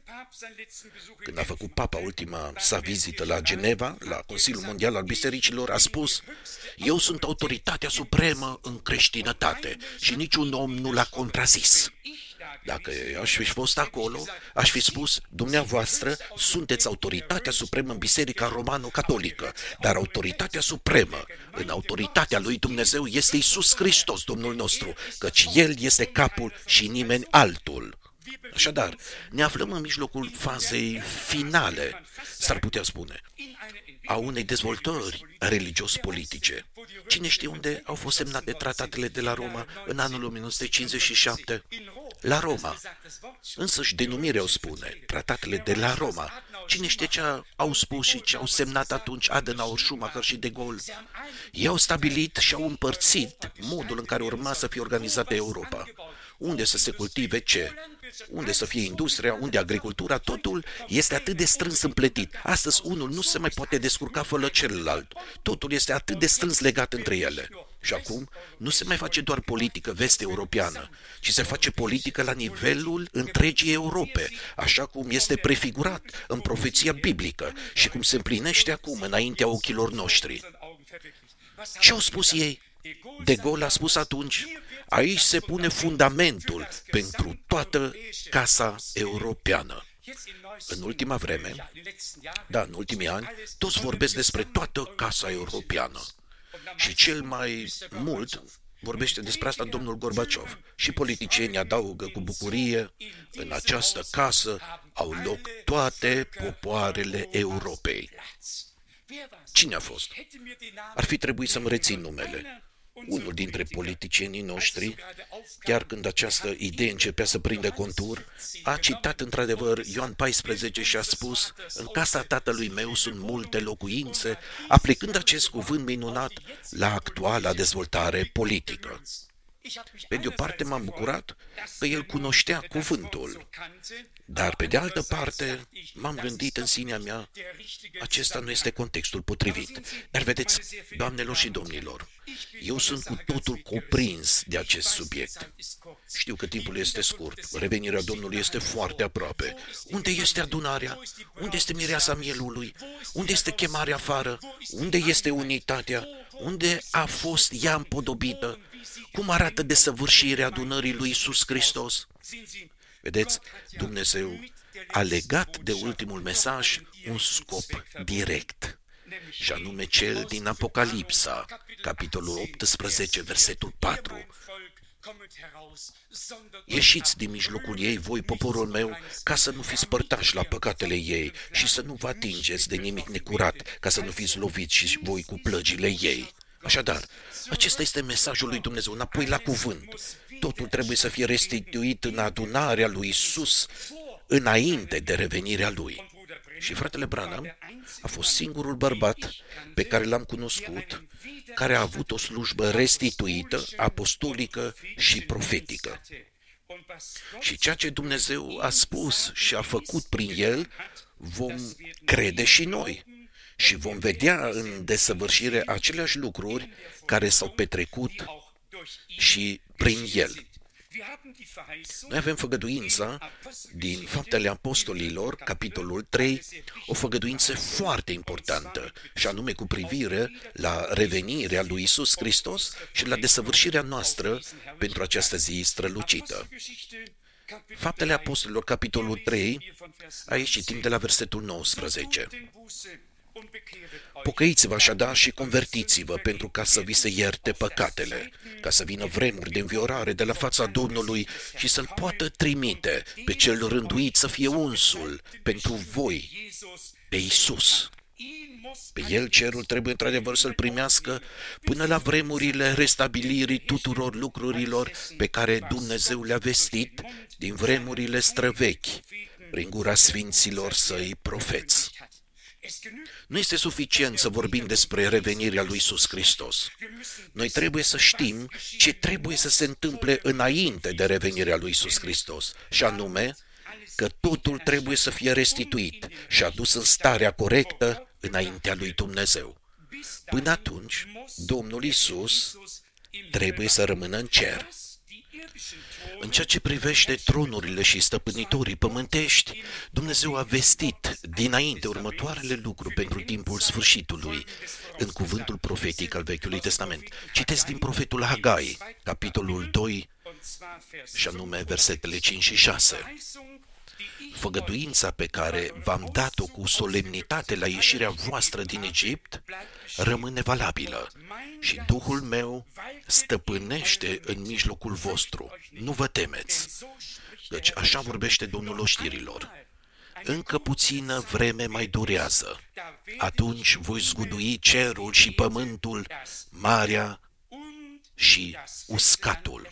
Când a făcut Papa ultima sa vizită la Geneva, la Consiliul Mondial al Bisericilor, a spus, eu sunt autoritatea supremă în creștinătate și niciun om nu l-a contrazis. Dacă aș fi fost acolo, aș fi spus, dumneavoastră sunteți autoritatea supremă în Biserica Romano-Catolică, dar autoritatea supremă în autoritatea lui Dumnezeu este Iisus Hristos, Domnul nostru, căci El este capul și nimeni altul. Așadar, ne aflăm în mijlocul fazei finale, s-ar putea spune, a unei dezvoltări religios-politice. Cine știe unde au fost semnate tratatele de la Roma în anul 1957? La Roma. Însăși denumirea o spune, tratatele de la Roma. Cine știe ce au spus și ce au semnat atunci Adenauer, Schumacher și De Gaulle? Ei au stabilit și au împărțit modul în care urma să fie organizată Europa. Unde să se cultive ce? Unde să fie industria, unde agricultura, totul este atât de strâns împletit. Astăzi unul nu se mai poate descurca fără celălalt. Totul este atât de strâns legat între ele. Și acum nu se mai face doar politică vest-europeană, ci se face politică la nivelul întregii Europe, așa cum este prefigurat în profeția biblică și cum se împlinește acum înaintea ochilor noștri. Ce au spus ei? De Gaulle a spus atunci, aici se pune fundamentul pentru toată casa europeană. În ultima vreme, în ultimii ani, toți vorbesc despre toată casa europeană. Și cel mai mult vorbește despre asta domnul Gorbaciov. Și politicienii adaugă cu bucurie, în această casă au loc toate popoarele Europei. Cine a fost? Ar fi trebuit să-mi rețin numele. Unul dintre politicienii noștri, chiar când această idee începea să prindă contur, a citat într-adevăr Ioan 14 și a spus, în casa tatălui meu sunt multe locuințe, aplicând acest cuvânt minunat la actuala dezvoltare politică. Pe de o parte m-am bucurat că el cunoștea cuvântul, dar pe de altă parte m-am gândit în sinea mea, acesta nu este contextul potrivit. Dar vedeți, doamnelor și domnilor, eu sunt cu totul cuprins de acest subiect. Știu că timpul este scurt, revenirea Domnului este foarte aproape. Unde este adunarea? Unde este mireasa mielului? Unde este chemarea afară? Unde este unitatea? Unde a fost ea împodobită? Cum arată desăvârșirea adunării lui Iisus Hristos? Vedeți, Dumnezeu a legat de ultimul mesaj un scop direct, și anume cel din Apocalipsa, capitolul 18, versetul 4. Ieșiți din mijlocul ei, voi, poporul meu, ca să nu fiți părtași la păcatele ei și să nu vă atingeți de nimic necurat, ca să nu fiți loviți și voi cu plăgile ei. Așadar, acesta este mesajul lui Dumnezeu, înapoi la cuvânt. Totul trebuie să fie restituit în adunarea lui Iisus înainte de revenirea lui. Și fratele Branham a fost singurul bărbat pe care l-am cunoscut care a avut o slujbă restituită, apostolică și profetică. Și ceea ce Dumnezeu a spus și a făcut prin el, vom crede și noi. Și vom vedea în desăvârșire aceleași lucruri care s-au petrecut și prin el. Noi avem făgăduința din Faptele Apostolilor, capitolul 3, o făgăduință foarte importantă, și anume cu privire la revenirea lui Iisus Hristos și la desăvârșirea noastră pentru această zi strălucită. Faptele Apostolilor, capitolul 3, aici citim de la versetul 19. Pocăiți-vă așadar și convertiți-vă pentru ca să vi se ierte păcatele, ca să vină vremuri de înviorare de la fața Domnului și să-L poată trimite pe cel rânduit să fie unsul pentru voi, pe Iisus. Pe el cerul trebuie într-adevăr să-l primească până la vremurile restabilirii tuturor lucrurilor pe care Dumnezeu le-a vestit din vremurile străvechi, prin gura sfinților săi profeți. Nu este suficient să vorbim despre revenirea lui Iisus Hristos. Noi trebuie să știm ce trebuie să se întâmple înainte de revenirea lui Iisus Hristos, și anume că totul trebuie să fie restituit și adus în starea corectă înaintea lui Dumnezeu. Până atunci, Domnul Iisus trebuie să rămână în cer. În ceea ce privește tronurile și stăpânitorii pământești, Dumnezeu a vestit dinainte următoarele lucruri pentru timpul sfârșitului, în cuvântul profetic al Vechiului Testament. Citesc din profetul Hagai, capitolul 2, și anume versetele 5 și 6. Făgăduința pe care v-am dat-o cu solemnitate la ieșirea voastră din Egipt rămâne valabilă și Duhul meu stăpânește în mijlocul vostru. Nu vă temeți, căci așa vorbește Domnul oștirilor. Încă puțină vreme mai durează. Atunci voi zgudui cerul și pământul, marea și uscatul.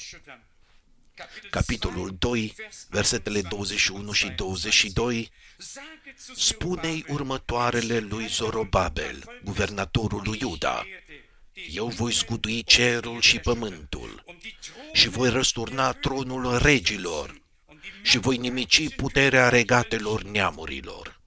Capitolul 2, versetele 21 și 22, spune-i următoarele lui Zorobabel, guvernatorul lui Iuda: eu voi zgudui cerul și pământul și voi răsturna tronul regilor și voi nimici puterea regatelor neamurilor.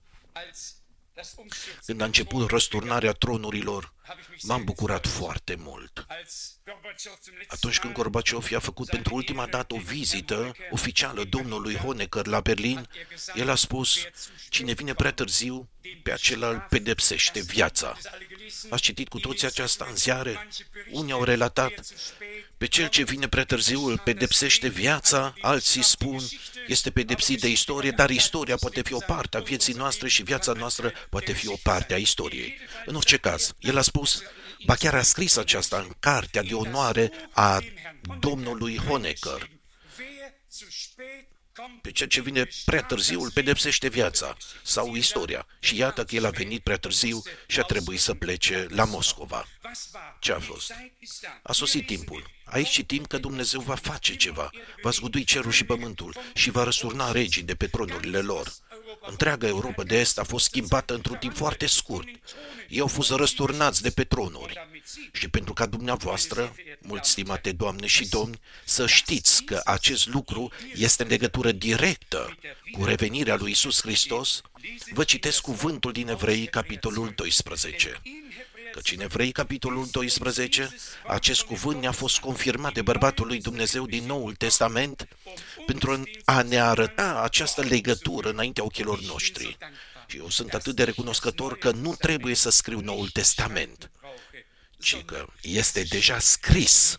Când a început răsturnarea tronurilor, m-am bucurat foarte mult. Atunci când Gorbaciov i-a făcut pentru ultima dată o vizită oficială domnului Honecker la Berlin, el a spus: cine vine prea târziu, pe acela îl pedepsește viața. Ați citit cu toții aceasta în ziare? Unii au relatat: pe cel ce vine prea târziu îl pedepsește viața, alții spun este pedepsit de istorie, dar istoria poate fi o parte a vieții noastre și viața noastră poate fi o parte a istoriei. În orice caz, el a spus, ba chiar a scris aceasta în cartea de onoare a domnului Honecker: pe cel ce vine prea târziu îl pedepsește viața sau istoria. Și iată că el a venit prea târziu și a trebuit să plece la Moscova. Ce a fost? A sosit timpul. Aici citim că Dumnezeu va face ceva, va zgudui cerul și pământul și va răsturna regii de pe tronurile lor. Întreaga Europa de Est a fost schimbată într-un timp foarte scurt. Ei au fost răsturnați de pe tronuri. Și pentru ca dumneavoastră, mult stimate doamne și domni, să știți că acest lucru este în legătură directă cu revenirea lui Iisus Hristos, vă citesc cuvântul din Evrei, capitolul 12. Căci în Evrei, capitolul 12, acest cuvânt ne-a fost confirmat de bărbatul lui Dumnezeu din Noul Testament pentru a ne arăta această legătură înaintea ochilor noștri. Și eu sunt atât de recunoscător că nu trebuie să scriu Noul Testament, ci că este deja scris.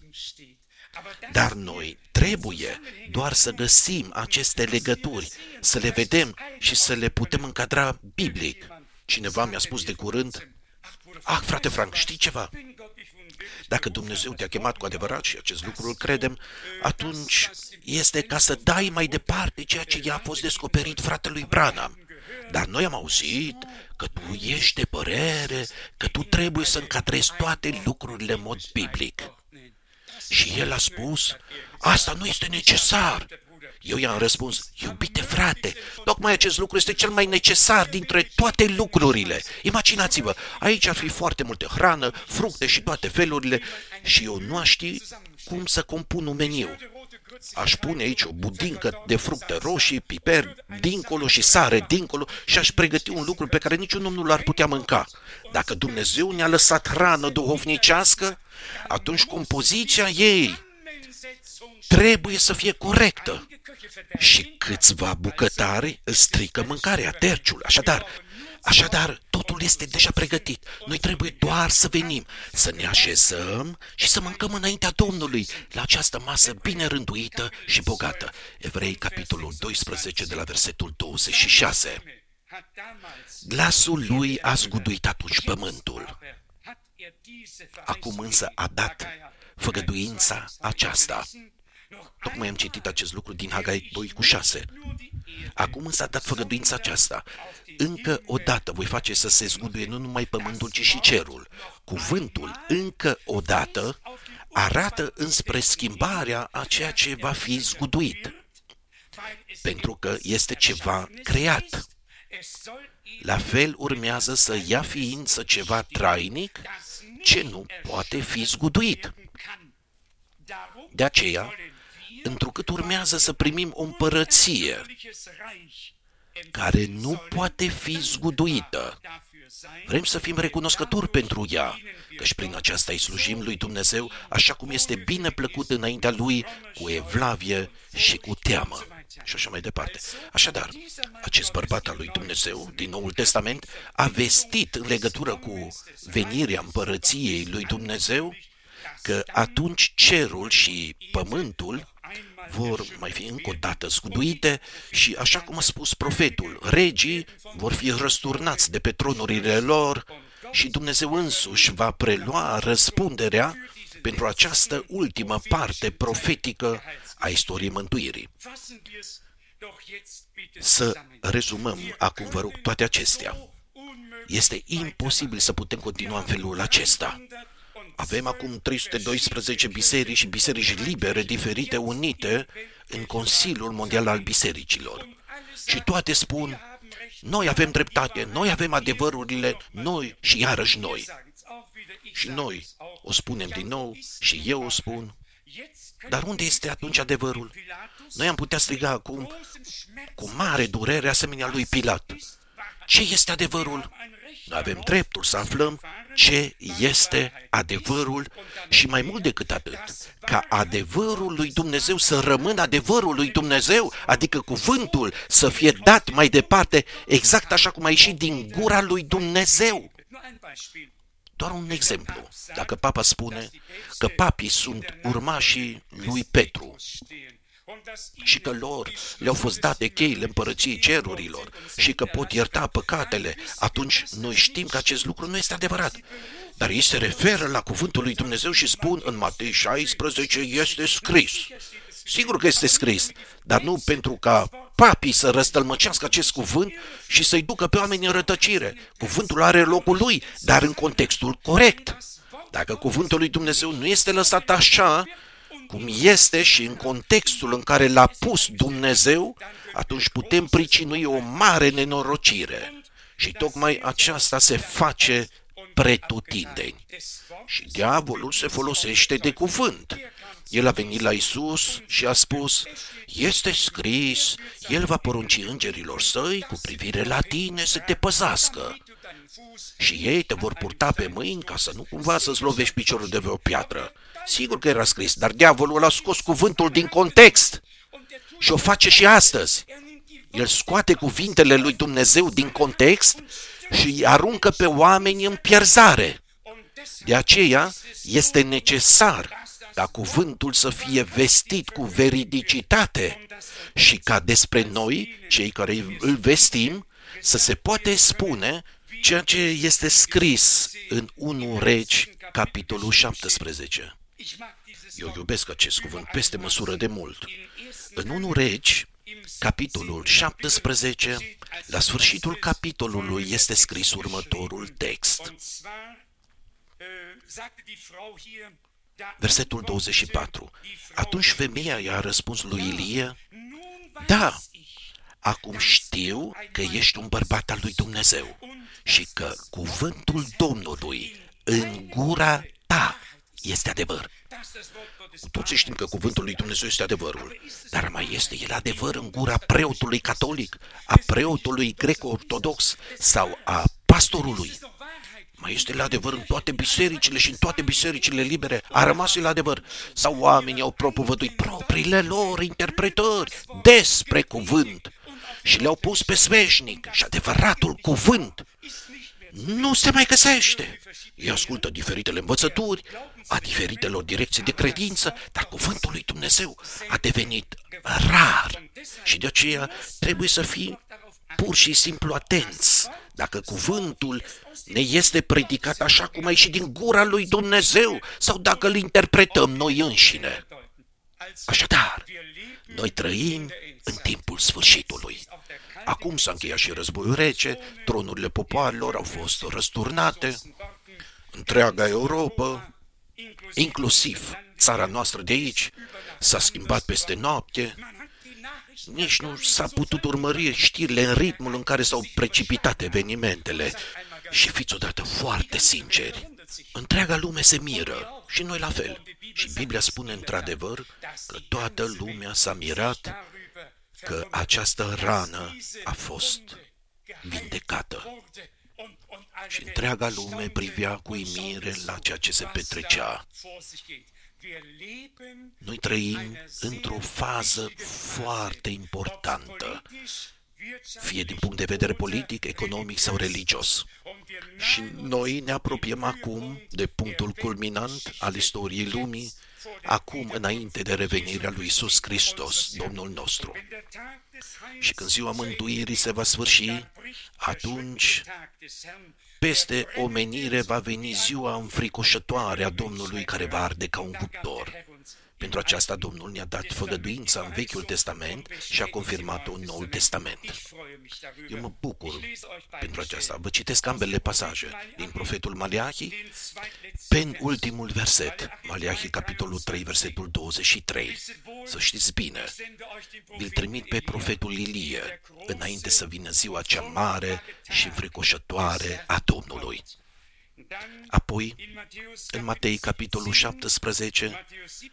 Dar noi trebuie doar să găsim aceste legături, să le vedem și să le putem încadra biblic. Cineva mi-a spus de curând: frate Frank, știi ceva? Dacă Dumnezeu te-a chemat cu adevărat, și acest lucru îl credem, atunci este ca să dai mai departe ceea ce i-a fost descoperit fratelui Branham. Dar noi am auzit că tu ești de părere că tu trebuie să încadrezi toate lucrurile în mod biblic. Și el a spus: asta nu este necesar. Eu i-am răspuns: iubite frate, tocmai acest lucru este cel mai necesar dintre toate lucrurile. Imaginați-vă, aici ar fi foarte multe hrană, fructe și toate felurile și eu nu aș ști cum să compun un meniu. Aș pune aici o budincă de fructe roșii, piper dincolo și sare dincolo și aș pregăti un lucru pe care niciun om nu l-ar putea mânca. Dacă Dumnezeu ne-a lăsat hrană duhovnicească, atunci compoziția ei trebuie să fie corectă. Și câțiva bucătari îți strică mâncarea, terciul. Așadar, totul este deja pregătit. Noi trebuie doar să venim, să ne așezăm și să mâncăm înaintea Domnului la această masă bine rânduită și bogată. Evrei, capitolul 12, de la versetul 26. Glasul lui a zguduit atunci pământul. Acum însă a dat făgăduința aceasta. Tocmai am citit acest lucru din Hagai 2:6. Acum însă a dat făgăduința aceasta. Încă o dată voi face să se zguduie nu numai pământul, ci și cerul. Cuvântul încă o dată arată înspre schimbarea a ceea ce va fi zguduit. Pentru că este ceva creat. La fel urmează să ia ființă ceva trainic ce nu poate fi zguduit. De aceea, întrucât urmează să primim o împărăție care nu poate fi zguduită, vrem să fim recunoscători pentru ea, căci prin aceasta îi slujim lui Dumnezeu așa cum este bine plăcut înaintea lui, cu evlavie și cu teamă. Și așa mai departe. Așadar, acest bărbat al lui Dumnezeu din Noul Testament a vestit în legătură cu venirea împărăției lui Dumnezeu că atunci cerul și pământul vor mai fi încă o dată zguduite și, așa cum a spus profetul, regii vor fi răsturnați de pe tronurile lor și Dumnezeu însuși va prelua răspunderea pentru această ultimă parte profetică a istoriei mântuirii. Să rezumăm acum, vă rog, toate acestea. Este imposibil să putem continua în felul acesta. Avem acum 312 biserici și biserici libere, diferite, unite în Consiliul Mondial al Bisericilor. Și toate spun, noi avem dreptate, noi avem adevărurile, noi și iarăși noi. Și noi o spunem din nou și eu o spun. Dar unde este atunci adevărul? Noi am putea striga acum cu mare durere asemenea lui Pilat. Ce este adevărul? Noi avem dreptul să aflăm ce este adevărul și mai mult decât atât, ca adevărul lui Dumnezeu să rămână adevărul lui Dumnezeu, adică cuvântul să fie dat mai departe exact așa cum a ieșit din gura lui Dumnezeu. Doar un exemplu. Dacă papa spune că papii sunt urmașii lui Petru și că lor le-au fost date cheile împărăției cerurilor și că pot ierta păcatele, atunci noi știm că acest lucru nu este adevărat. Dar ei se referă la cuvântul lui Dumnezeu și spun în Matei 16 este scris. Sigur că este scris, dar nu pentru ca papii să răstălmăcească acest cuvânt și să-i ducă pe oameni în rătăcire. Cuvântul are locul lui, dar în contextul corect. Dacă cuvântul lui Dumnezeu nu este lăsat așa, cum este și în contextul în care l-a pus Dumnezeu, atunci putem pricinui o mare nenorocire. Și tocmai aceasta se face pretutindeni. Și diavolul se folosește de cuvânt. El a venit la Iisus și a spus, este scris, El va porunci îngerilor săi cu privire la tine să te păzească. Și ei te vor purta pe mâini ca să nu cumva să-ți lovești piciorul de vreo piatră. Sigur că era scris, dar diavolul a scos cuvântul din context și o face și astăzi. El scoate cuvintele lui Dumnezeu din context și îi aruncă pe oameni în pierzare. De aceea este necesar ca cuvântul să fie vestit cu veridicitate și ca despre noi, cei care îl vestim, să se poate spune ceea ce este scris în 1 Regi, capitolul 17. Eu iubesc acest cuvânt peste măsură de mult. În 1 Regi, capitolul 17, la sfârșitul capitolului este scris următorul text. Versetul 24. Atunci femeia i-a răspuns lui Ilie, da, acum știu că ești un bărbat al lui Dumnezeu și că cuvântul Domnului în gura ta este adevăr. Cu toții știm că cuvântul lui Dumnezeu este adevărul, dar mai este el adevăr în gura preotului catolic, a preotului greco-ortodox sau a pastorului? Mai este la adevăr în toate bisericile și în toate bisericile libere? A rămas la adevăr? Sau oamenii au propovăduit propriile lor interpretări despre cuvânt și le-au pus pe sfeșnic și adevăratul cuvânt nu se mai găsește. Ei ascultă diferitele învățături, a diferitelor direcții de credință, dar cuvântul lui Dumnezeu a devenit rar și de aceea trebuie să fim pur și simplu atenți. Dacă cuvântul ne este predicat așa cum a ieșit din gura lui Dumnezeu sau dacă îl interpretăm noi înșine. Așadar, noi trăim în timpul sfârșitului. Acum s-a încheiat și războiul rece, tronurile popoarelor au fost răsturnate, întreaga Europa, inclusiv țara noastră de aici, s-a schimbat peste noapte. Nici nu s-a putut urmări știrile în ritmul în care s-au precipitat evenimentele. Și fiți odată foarte sinceri, întreaga lume se miră și noi la fel. Și Biblia spune într-adevăr că toată lumea s-a mirat că această rană a fost vindecată. Și întreaga lume privea cu uimire la ceea ce se petrecea. Noi trăim într-o fază foarte importantă, fie din punct de vedere politic, economic sau religios. Și noi ne apropiem acum de punctul culminant al istoriei lumii, acum înainte de revenirea lui Iisus Hristos, Domnul nostru. Și când ziua mântuirii se va sfârși, atunci peste omenire va veni ziua înfricoșătoare a Domnului care va arde ca un cuptor. Pentru aceasta Domnul ne-a dat făgăduința în Vechiul Testament și a confirmat-o în Noul Testament. Eu mă bucur pentru aceasta. Vă citesc ambele pasaje din profetul Maleahi, penultimul verset, Maleahi, capitolul 3, versetul 23. Să știți bine, vi-l trimit pe profetul Ilie, înainte să vină ziua cea mare și înfricoșătoare a Domnului. Apoi, în Matei, capitolul 17,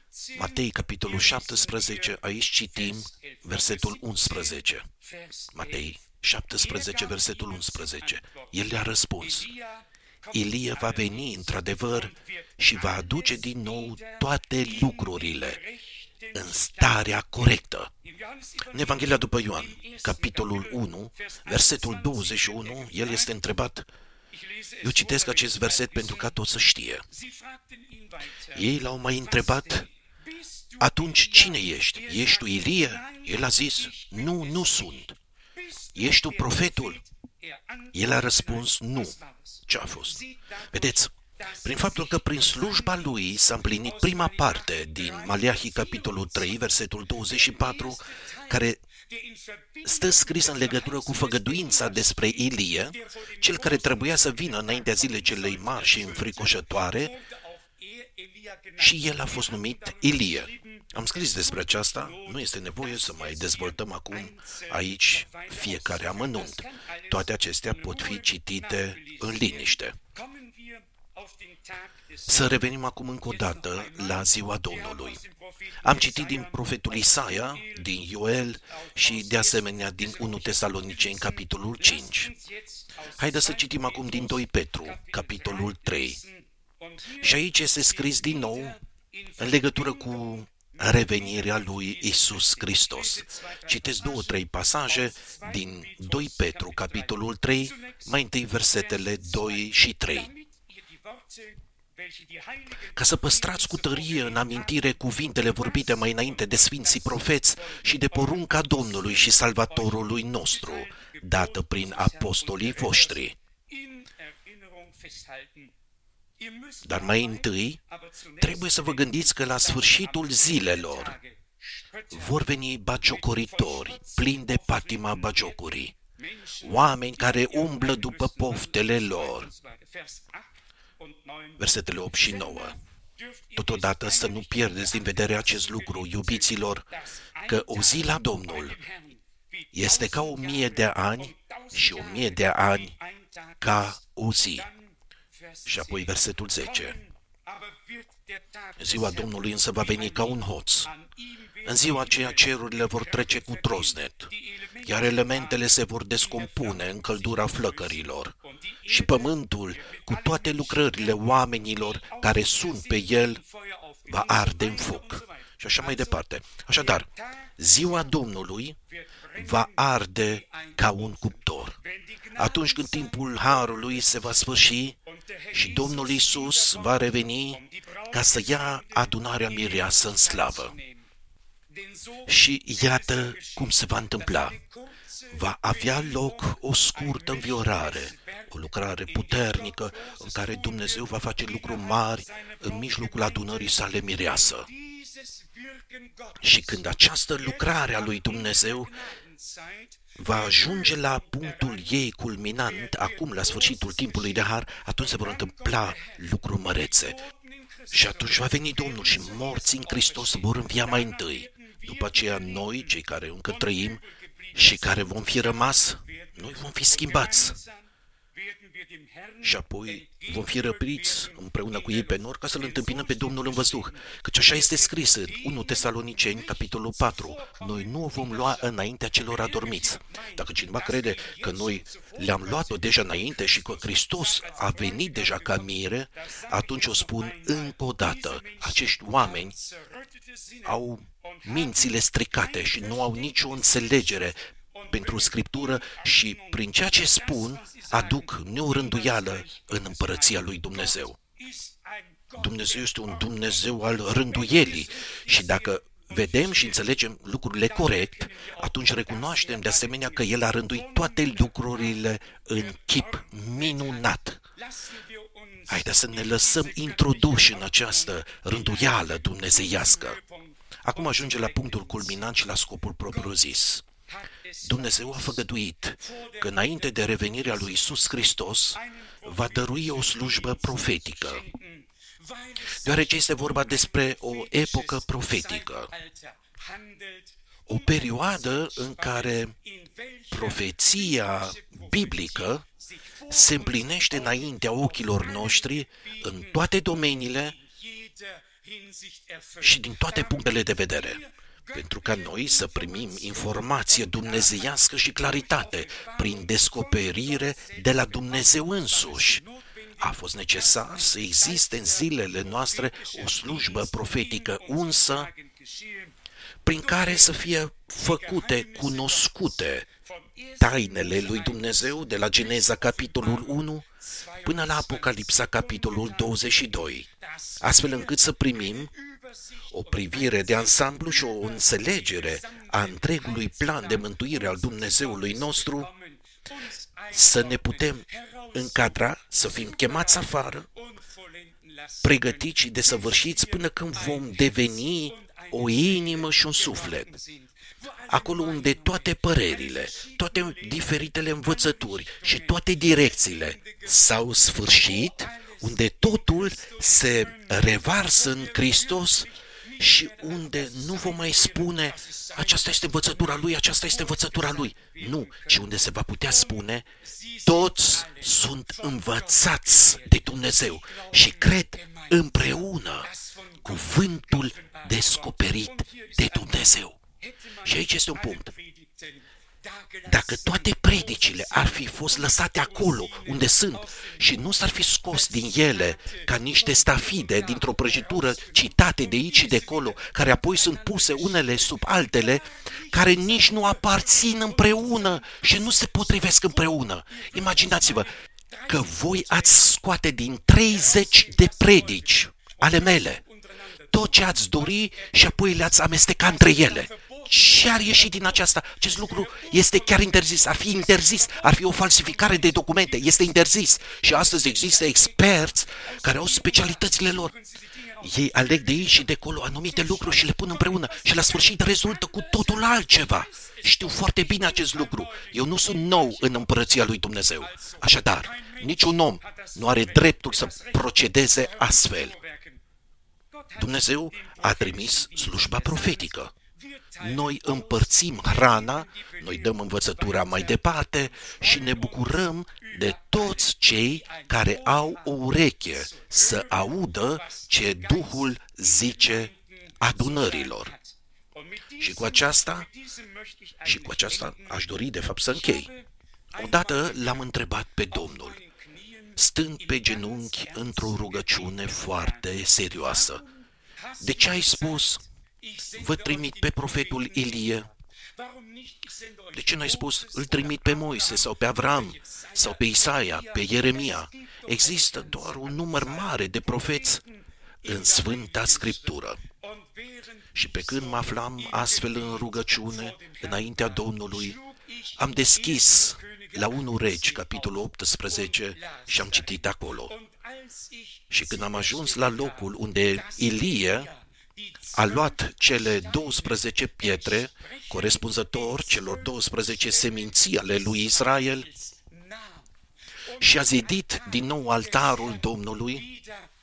aici citim versetul 11. Matei 17, versetul 11. El le-a răspuns: Ilie va veni într-adevăr și va aduce din nou toate lucrurile în starea corectă. În Evanghelia după Ioan, capitolul 1, versetul 21, el este întrebat. Eu citesc acest verset pentru ca toți să știe. Ei l-au mai întrebat: atunci cine ești? Ești tu Ilie? El a zis: nu sunt. Ești tu profetul? El a răspuns: nu. Ce a fost? Vedeți, prin faptul că prin slujba lui s-a împlinit prima parte din Maleahi, capitolul 3, versetul 24, care stă scris în legătură cu făgăduința despre Ilie, cel care trebuia să vină înaintea zilei celei mari și înfricoșătoare, și el a fost numit Ilie. Am scris despre aceasta, nu este nevoie să mai dezvoltăm acum aici fiecare amănunt. Toate acestea pot fi citite în liniște. Să revenim acum încă o dată la ziua Domnului. Am citit din profetul Isaia, din Ioel și de asemenea din 1 Tesaloniceni, capitolul 5. Haideți să citim acum din 2 Petru, capitolul 3. Și aici este scris din nou în legătură cu revenirea lui Iisus Hristos. Citesc 2-3 pasaje din 2 Petru, capitolul 3, mai întâi versetele 2 și 3. Ca să păstrați cu tărie în amintire cuvintele vorbite mai înainte de sfinții profeți și de porunca Domnului și Salvatorului nostru, dată prin apostolii voștri. Dar mai întâi, trebuie să vă gândiți că la sfârșitul zilelor vor veni bagiocoritori, plini de patima bagiocurii, oameni care umblă după poftele lor. Versetele 8 și 9. Totodată să nu pierdeți din vedere acest lucru, iubiților, că o zi la Domnul este ca 1000 de ani și 1000 de ani ca o zi. Și apoi versetul 10. Ziua Domnului însă va veni ca un hoț. În ziua aceea cerurile vor trece cu trosnet, iar elementele se vor descompune în căldura flăcărilor și pământul, cu toate lucrările oamenilor care sunt pe el, va arde în foc. Și așa mai departe. Așadar, ziua Domnului va arde ca un cuptor. Atunci când timpul harului se va sfârși și Domnul Iisus va reveni ca să ia adunarea mireasă în slavă. Și iată cum se va întâmpla. Va avea loc o scurtă înviorare, o lucrare puternică în care Dumnezeu va face lucruri mari în mijlocul adunării sale mireasă. Și când această lucrare a lui Dumnezeu va ajunge la punctul ei culminant, acum la sfârșitul timpului de har, atunci se vor întâmpla lucruri mărețe. Și atunci va veni Domnul și morții în Hristos vor învia mai întâi. După aceea noi, cei care încă trăim și care vom fi rămas, noi vom fi schimbați. Și apoi vom fi răpiți împreună cu ei pe nor ca să-L întâmpinăm pe Domnul în văzduh. Căci așa este scris în 1 Tesaloniceni, capitolul 4. Noi nu o vom lua înaintea celor adormiți. Dacă cineva crede că noi le-am luat-o deja înainte și că Hristos a venit deja ca mire, atunci o spun încă o dată. Acești oameni au mințile stricate și nu au nicio înțelegere pentru Scriptură și prin ceea ce spun aduc neorânduială în împărăția lui Dumnezeu. Dumnezeu este un Dumnezeu al rânduielii și dacă vedem și înțelegem lucrurile corect, atunci recunoaștem de asemenea că El a rânduit toate lucrurile în chip minunat. Haideți să ne lăsăm introduși în această rânduială dumnezeiască. Acum ajunge la punctul culminant și la scopul propriu-zis. Dumnezeu a făgăduit că înainte de revenirea lui Iisus Hristos va dărui o slujbă profetică, deoarece este vorba despre o epocă profetică, o perioadă în care profeția biblică se împlinește înaintea ochilor noștri în toate domeniile și din toate punctele de vedere, pentru ca noi să primim informație dumnezeiască și claritate prin descoperire de la Dumnezeu însuși. A fost necesar să existe în zilele noastre o slujbă profetică unsă, prin care să fie făcute cunoscute tainele lui Dumnezeu de la Geneza capitolul 1 până la Apocalipsa capitolul 22, astfel încât să primim o privire de ansamblu și o înțelegere a întregului plan de mântuire al Dumnezeului nostru, să ne putem încadra, să fim chemați afară, pregătiți și desăvârșiți până când vom deveni o inimă și un suflet. Acolo unde toate părerile, toate diferitele învățături și toate direcțiile s-au sfârșit, unde totul se revarsă în Hristos și unde nu vom mai spune aceasta este învățătura lui, aceasta este învățătura lui. Nu, ci unde se va putea spune toți sunt învățați de Dumnezeu și cred împreună cuvântul descoperit de Dumnezeu. Și aici este un punct. Dacă toate predicile ar fi fost lăsate acolo unde sunt și nu s-ar fi scos din ele ca niște stafide dintr-o prăjitură citate de aici și de acolo, care apoi sunt puse unele sub altele, care nici nu aparțin împreună și nu se potrivesc împreună. Imaginați-vă că voi ați scoate din 30 de predici ale mele tot ce ați dori și apoi le-ați amesteca între ele. Ce ar ieși din aceasta? Acest lucru este chiar interzis, ar fi interzis, ar fi o falsificare de documente, este interzis. Și astăzi există experți care au specialitățile lor. Ei aleg de aici și de acolo anumite lucruri și le pun împreună și la sfârșit rezultă cu totul altceva. Știu foarte bine acest lucru. Eu nu sunt nou în împărăția lui Dumnezeu. Așadar, niciun om nu are dreptul să procedeze astfel. Dumnezeu a trimis slujba profetică. Noi împărțim hrana, noi dăm învățătura mai departe și ne bucurăm de toți cei care au o ureche să audă ce Duhul zice adunărilor. Și cu aceasta aș dori de fapt să închei. Odată l-am întrebat pe Domnul, stând pe genunchi într-o rugăciune foarte serioasă: de ce ai spus, vă trimit pe profetul Ilie? De ce n-ai spus, îl trimit pe Moise sau pe Avram sau pe Isaia, pe Ieremia? Există doar un număr mare de profeți în Sfânta Scriptură. Și pe când mă aflam astfel în rugăciune, înaintea Domnului, am deschis la 1 Regi, capitolul 18, și am citit acolo. Și când am ajuns la locul unde Ilie a luat cele 12 pietre, corespunzător celor 12 seminții ale lui Israel, și a zidit din nou altarul Domnului,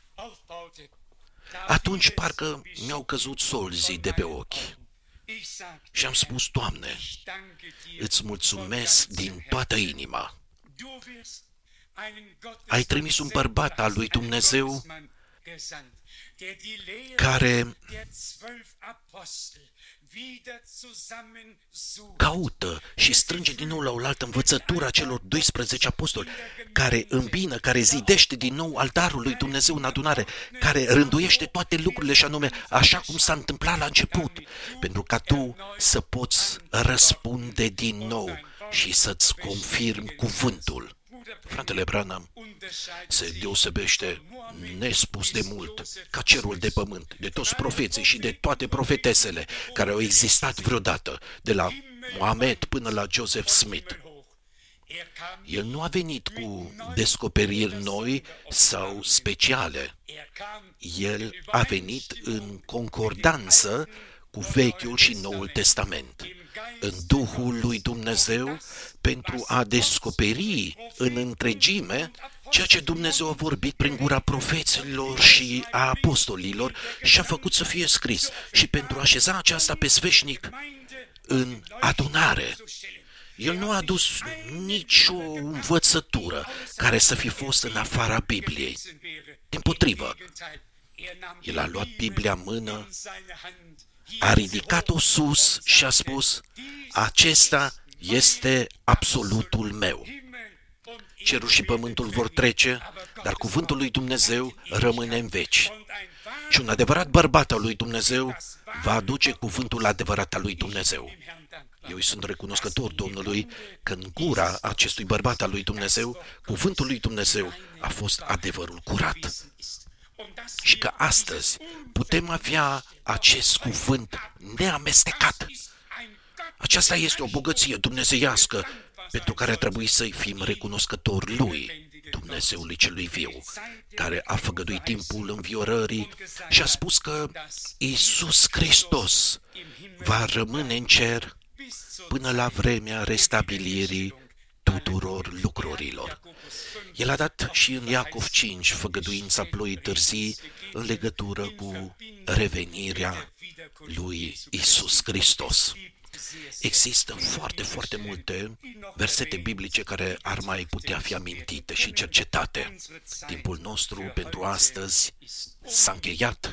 atunci parcă mi-au căzut solzii de pe ochi. Și am spus: Doamne, îți mulțumesc din toată inima. Ai trimis un bărbat al lui Dumnezeu care caută și strânge din nou la oaltă învățătura celor 12 apostoli, care îmbină, care zidește din nou altarul lui Dumnezeu în adunare, care rânduiește toate lucrurile și anume așa cum s-a întâmplat la început, pentru ca tu să poți răspunde din nou și să-ți confirmi cuvântul. Fratele Branham se deosebește nespus de mult ca cerul de pământ, de toți profeții și de toate profetesele care au existat vreodată, de la Mohamed până la Joseph Smith. El nu a venit cu descoperiri noi sau speciale. El a venit în concordanță cu Vechiul și Noul Testament, în Duhul lui Dumnezeu, pentru a descoperi în întregime ceea ce Dumnezeu a vorbit prin gura profeților și a apostolilor și a făcut să fie scris, și pentru a așeza aceasta pe sfeșnic în adunare. El nu a adus nicio învățătură care să fi fost în afara Bibliei. Dimpotrivă, el a luat Biblia în mână, a ridicat-o sus și a spus: acesta este absolutul meu. Cerul și pământul vor trece, dar cuvântul lui Dumnezeu rămâne în veci. Și un adevărat bărbat al lui Dumnezeu va aduce cuvântul adevărat al lui Dumnezeu. Eu îi sunt recunoscător Domnului că în gura acestui bărbat al lui Dumnezeu, cuvântul lui Dumnezeu a fost adevărul curat. Și că astăzi putem avea acest cuvânt neamestecat. Aceasta este o bogăție dumnezeiască pentru care ar trebui să-i fim recunoscători lui, Dumnezeului celui viu, care a făgăduit timpul înviorării și a spus că Iisus Hristos va rămâne în cer până la vremea restabilirii tuturor lucrurilor. El a dat și în Iacov 5 făgăduința ploii târzii în legătură cu revenirea lui Iisus Hristos. Există foarte multe versete biblice care ar mai putea fi amintite și cercetate. Timpul nostru pentru astăzi s-a încheiat.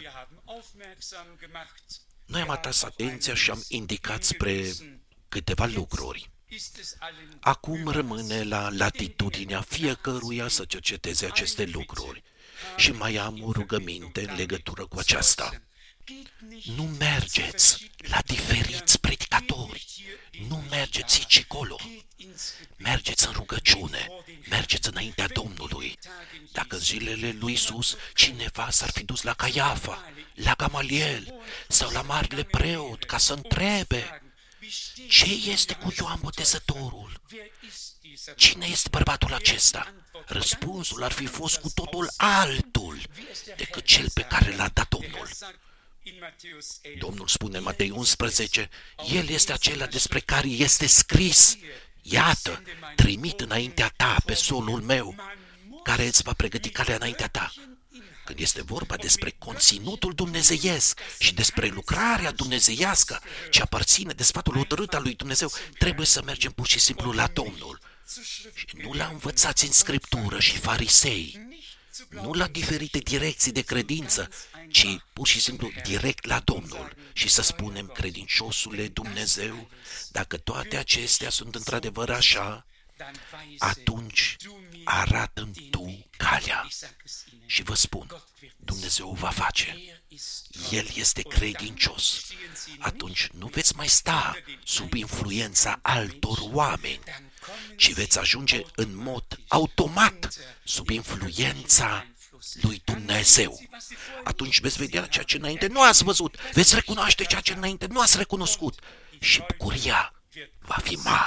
Noi am atras atenția și am indicat spre câteva lucruri. Acum rămâne la latitudinea fiecăruia să cerceteze aceste lucruri. Și mai am o rugăminte în legătură cu aceasta. Nu mergeți la diferiți predicatori, nu mergeți aici colo, mergeți în rugăciune, mergeți înaintea Domnului. Dacă în zilele lui Iisus cineva s-ar fi dus la Caiafa, la Gamaliel sau la marele preot ca să întrebe: ce este cu Ioan Botezătorul? Cine este bărbatul acesta? Răspunsul ar fi fost cu totul altul decât cel pe care l-a dat Domnul. Domnul spune în Matei 11, El este acela despre care este scris: iată, trimit înaintea ta pe solul meu, care îți va pregăti calea înaintea ta. Când este vorba despre conținutul dumnezeiesc și despre lucrarea dumnezeiască ce aparține de sfatul hotărât al lui Dumnezeu, trebuie să mergem pur și simplu la Domnul. Și nu la învățați în Scriptură și farisei, nu la diferite direcții de credință, ci pur și simplu direct la Domnul și să spunem: credinciosule Dumnezeu, dacă toate acestea sunt într-adevăr așa, atunci arată-mi tu calea. Și vă spun, Dumnezeu va face. El este credincios. Atunci nu veți mai sta sub influența altor oameni, ci veți ajunge în mod automat sub influența lui Dumnezeu. Atunci veți vedea ceea ce înainte nu ați văzut, veți recunoaște ceea ce înainte nu ați recunoscut și bucuria va fi mare.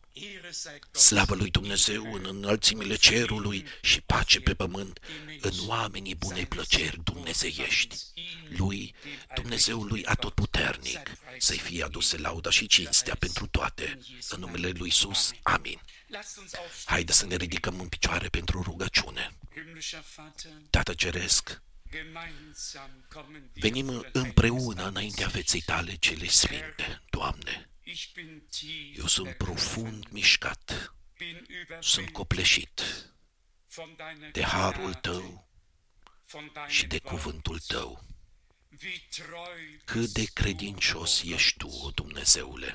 Slavă lui Dumnezeu în înălțimile cerului și pace pe pământ, în oamenii bunei plăceri dumnezeiești. Lui, Dumnezeului atotputernic, să-i fie aduse lauda și cinstea pentru toate. În numele lui Iisus, amin. Haide să ne ridicăm în picioare pentru rugăciune. Tată Ceresc, venim împreună înaintea feței tale cele sfinte, Doamne. Eu sunt profund mișcat, sunt copleșit de harul tău și de cuvântul tău. Cât de credincios ești tu, o Dumnezeule!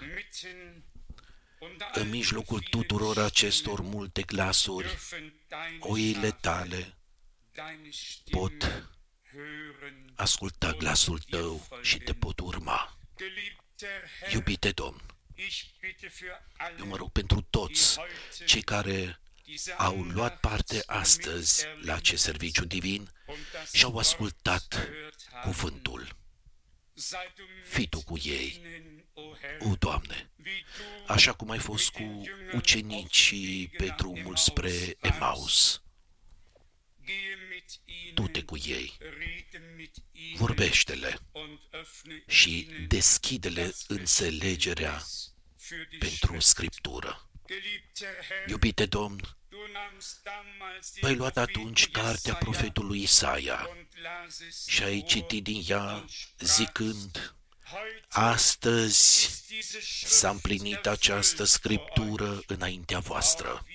În mijlocul tuturor acestor multe glasuri, oile tale pot asculta glasul tău și te pot urma. Iubite Domn, eu mă rog pentru toți cei care au luat parte astăzi la acest serviciu divin și au ascultat cuvântul. Fii Tu cu ei, o Doamne, așa cum ai fost cu ucenicii pe drumul spre Emaus. Du-te cu ei, vorbește-le și deschide-le înțelegerea pentru Scriptură. Iubite Domn, ai luat atunci cartea profetului Isaia și ai citit din ea zicând: astăzi s-a împlinit această Scriptură înaintea voastră.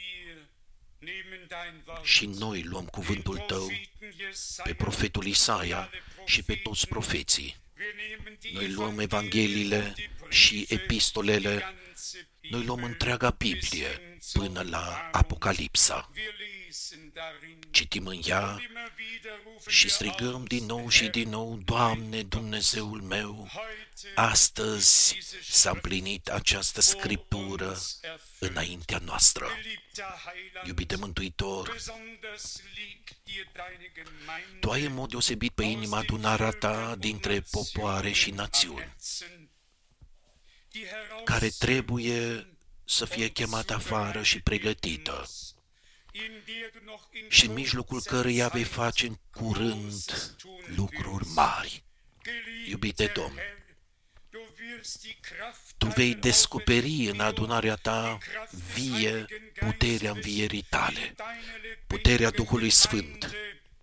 Și noi luăm cuvântul tău pe profetul Isaia și pe toți profeții. Noi luăm Evangheliile și epistolele, noi luăm întreaga Biblie până la Apocalipsa. Citim în ea și strigăm din nou și din nou: Doamne, Dumnezeul meu, astăzi s-a împlinit această Scriptură înaintea noastră. Iubite Mântuitor, Tu ai în mod deosebit pe inima adunarea Ta dintre popoare și națiuni, care trebuie să fie chemată afară și pregătită, și în mijlocul căreia vei face în curând lucruri mari. Iubite Domn, Tu vei descoperi în adunarea Ta vie puterea învierii Tale, puterea Duhului Sfânt,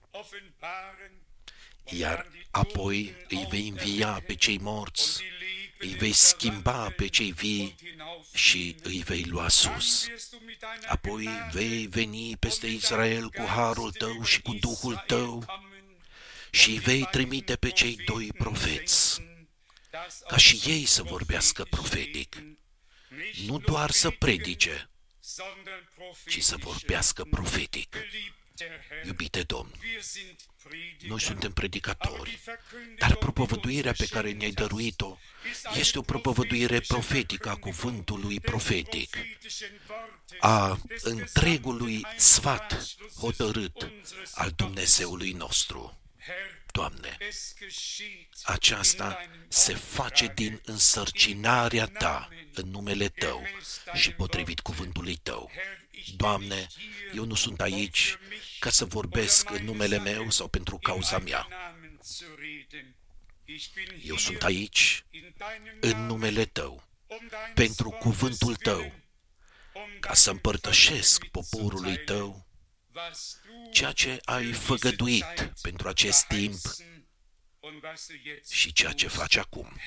iar apoi îi vei învia pe cei morți, îi vei schimba pe cei vii și îi vei lua sus. Apoi vei veni peste Israel cu harul Tău și cu Duhul Tău și îi vei trimite pe cei 2 profeți, ca și ei să vorbească profetic, nu doar să predice, ci să vorbească profetic. Iubite Domn, noi suntem predicatori, dar propovăduirea pe care ne-ai dăruit-o este o propovăduire profetică a cuvântului profetic, a întregului sfat hotărât al Dumnezeului nostru. Doamne, aceasta se face din însărcinarea Ta în numele Tău și potrivit cuvântului Tău. Doamne, eu nu sunt aici ca să vorbesc în numele meu sau pentru cauza mea. Eu sunt aici în numele Tău, pentru cuvântul Tău, ca să împărtășesc poporului Tău ceea ce ai făgăduit pentru acest timp și ceea ce faci acum.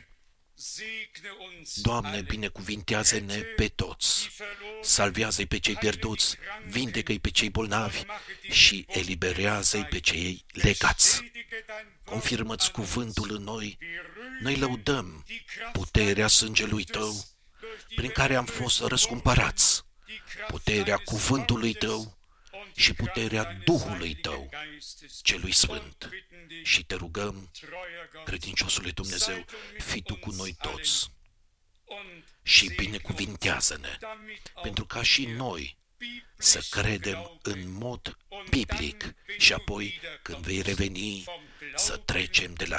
Doamne, binecuvintează-ne pe toți, salvează-i pe cei pierduți, vindecă-i pe cei bolnavi și eliberează-i pe cei legați. Confirmă-ți cuvântul în noi, noi lăudăm puterea sângelui Tău, prin care am fost răscumpărați, puterea cuvântului Tău și puterea Duhului Tău, celui Sfânt. Și Te rugăm, credinciosule Dumnezeu, fii Tu cu noi toți și binecuvintează-ne, pentru ca și noi să credem în mod biblic și apoi, când vei reveni, să trecem de la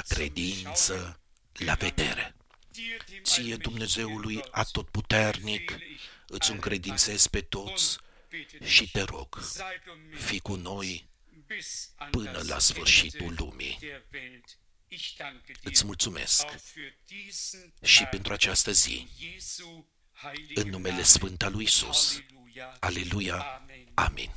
credință la vedere. Ție, Dumnezeului atotputernic, îți încredințez pe toți și te rog, fii cu noi până la sfârșitul lumii. Îți mulțumesc și pentru această zi, în numele Sfânt al lui Iisus. Aleluia! Amin.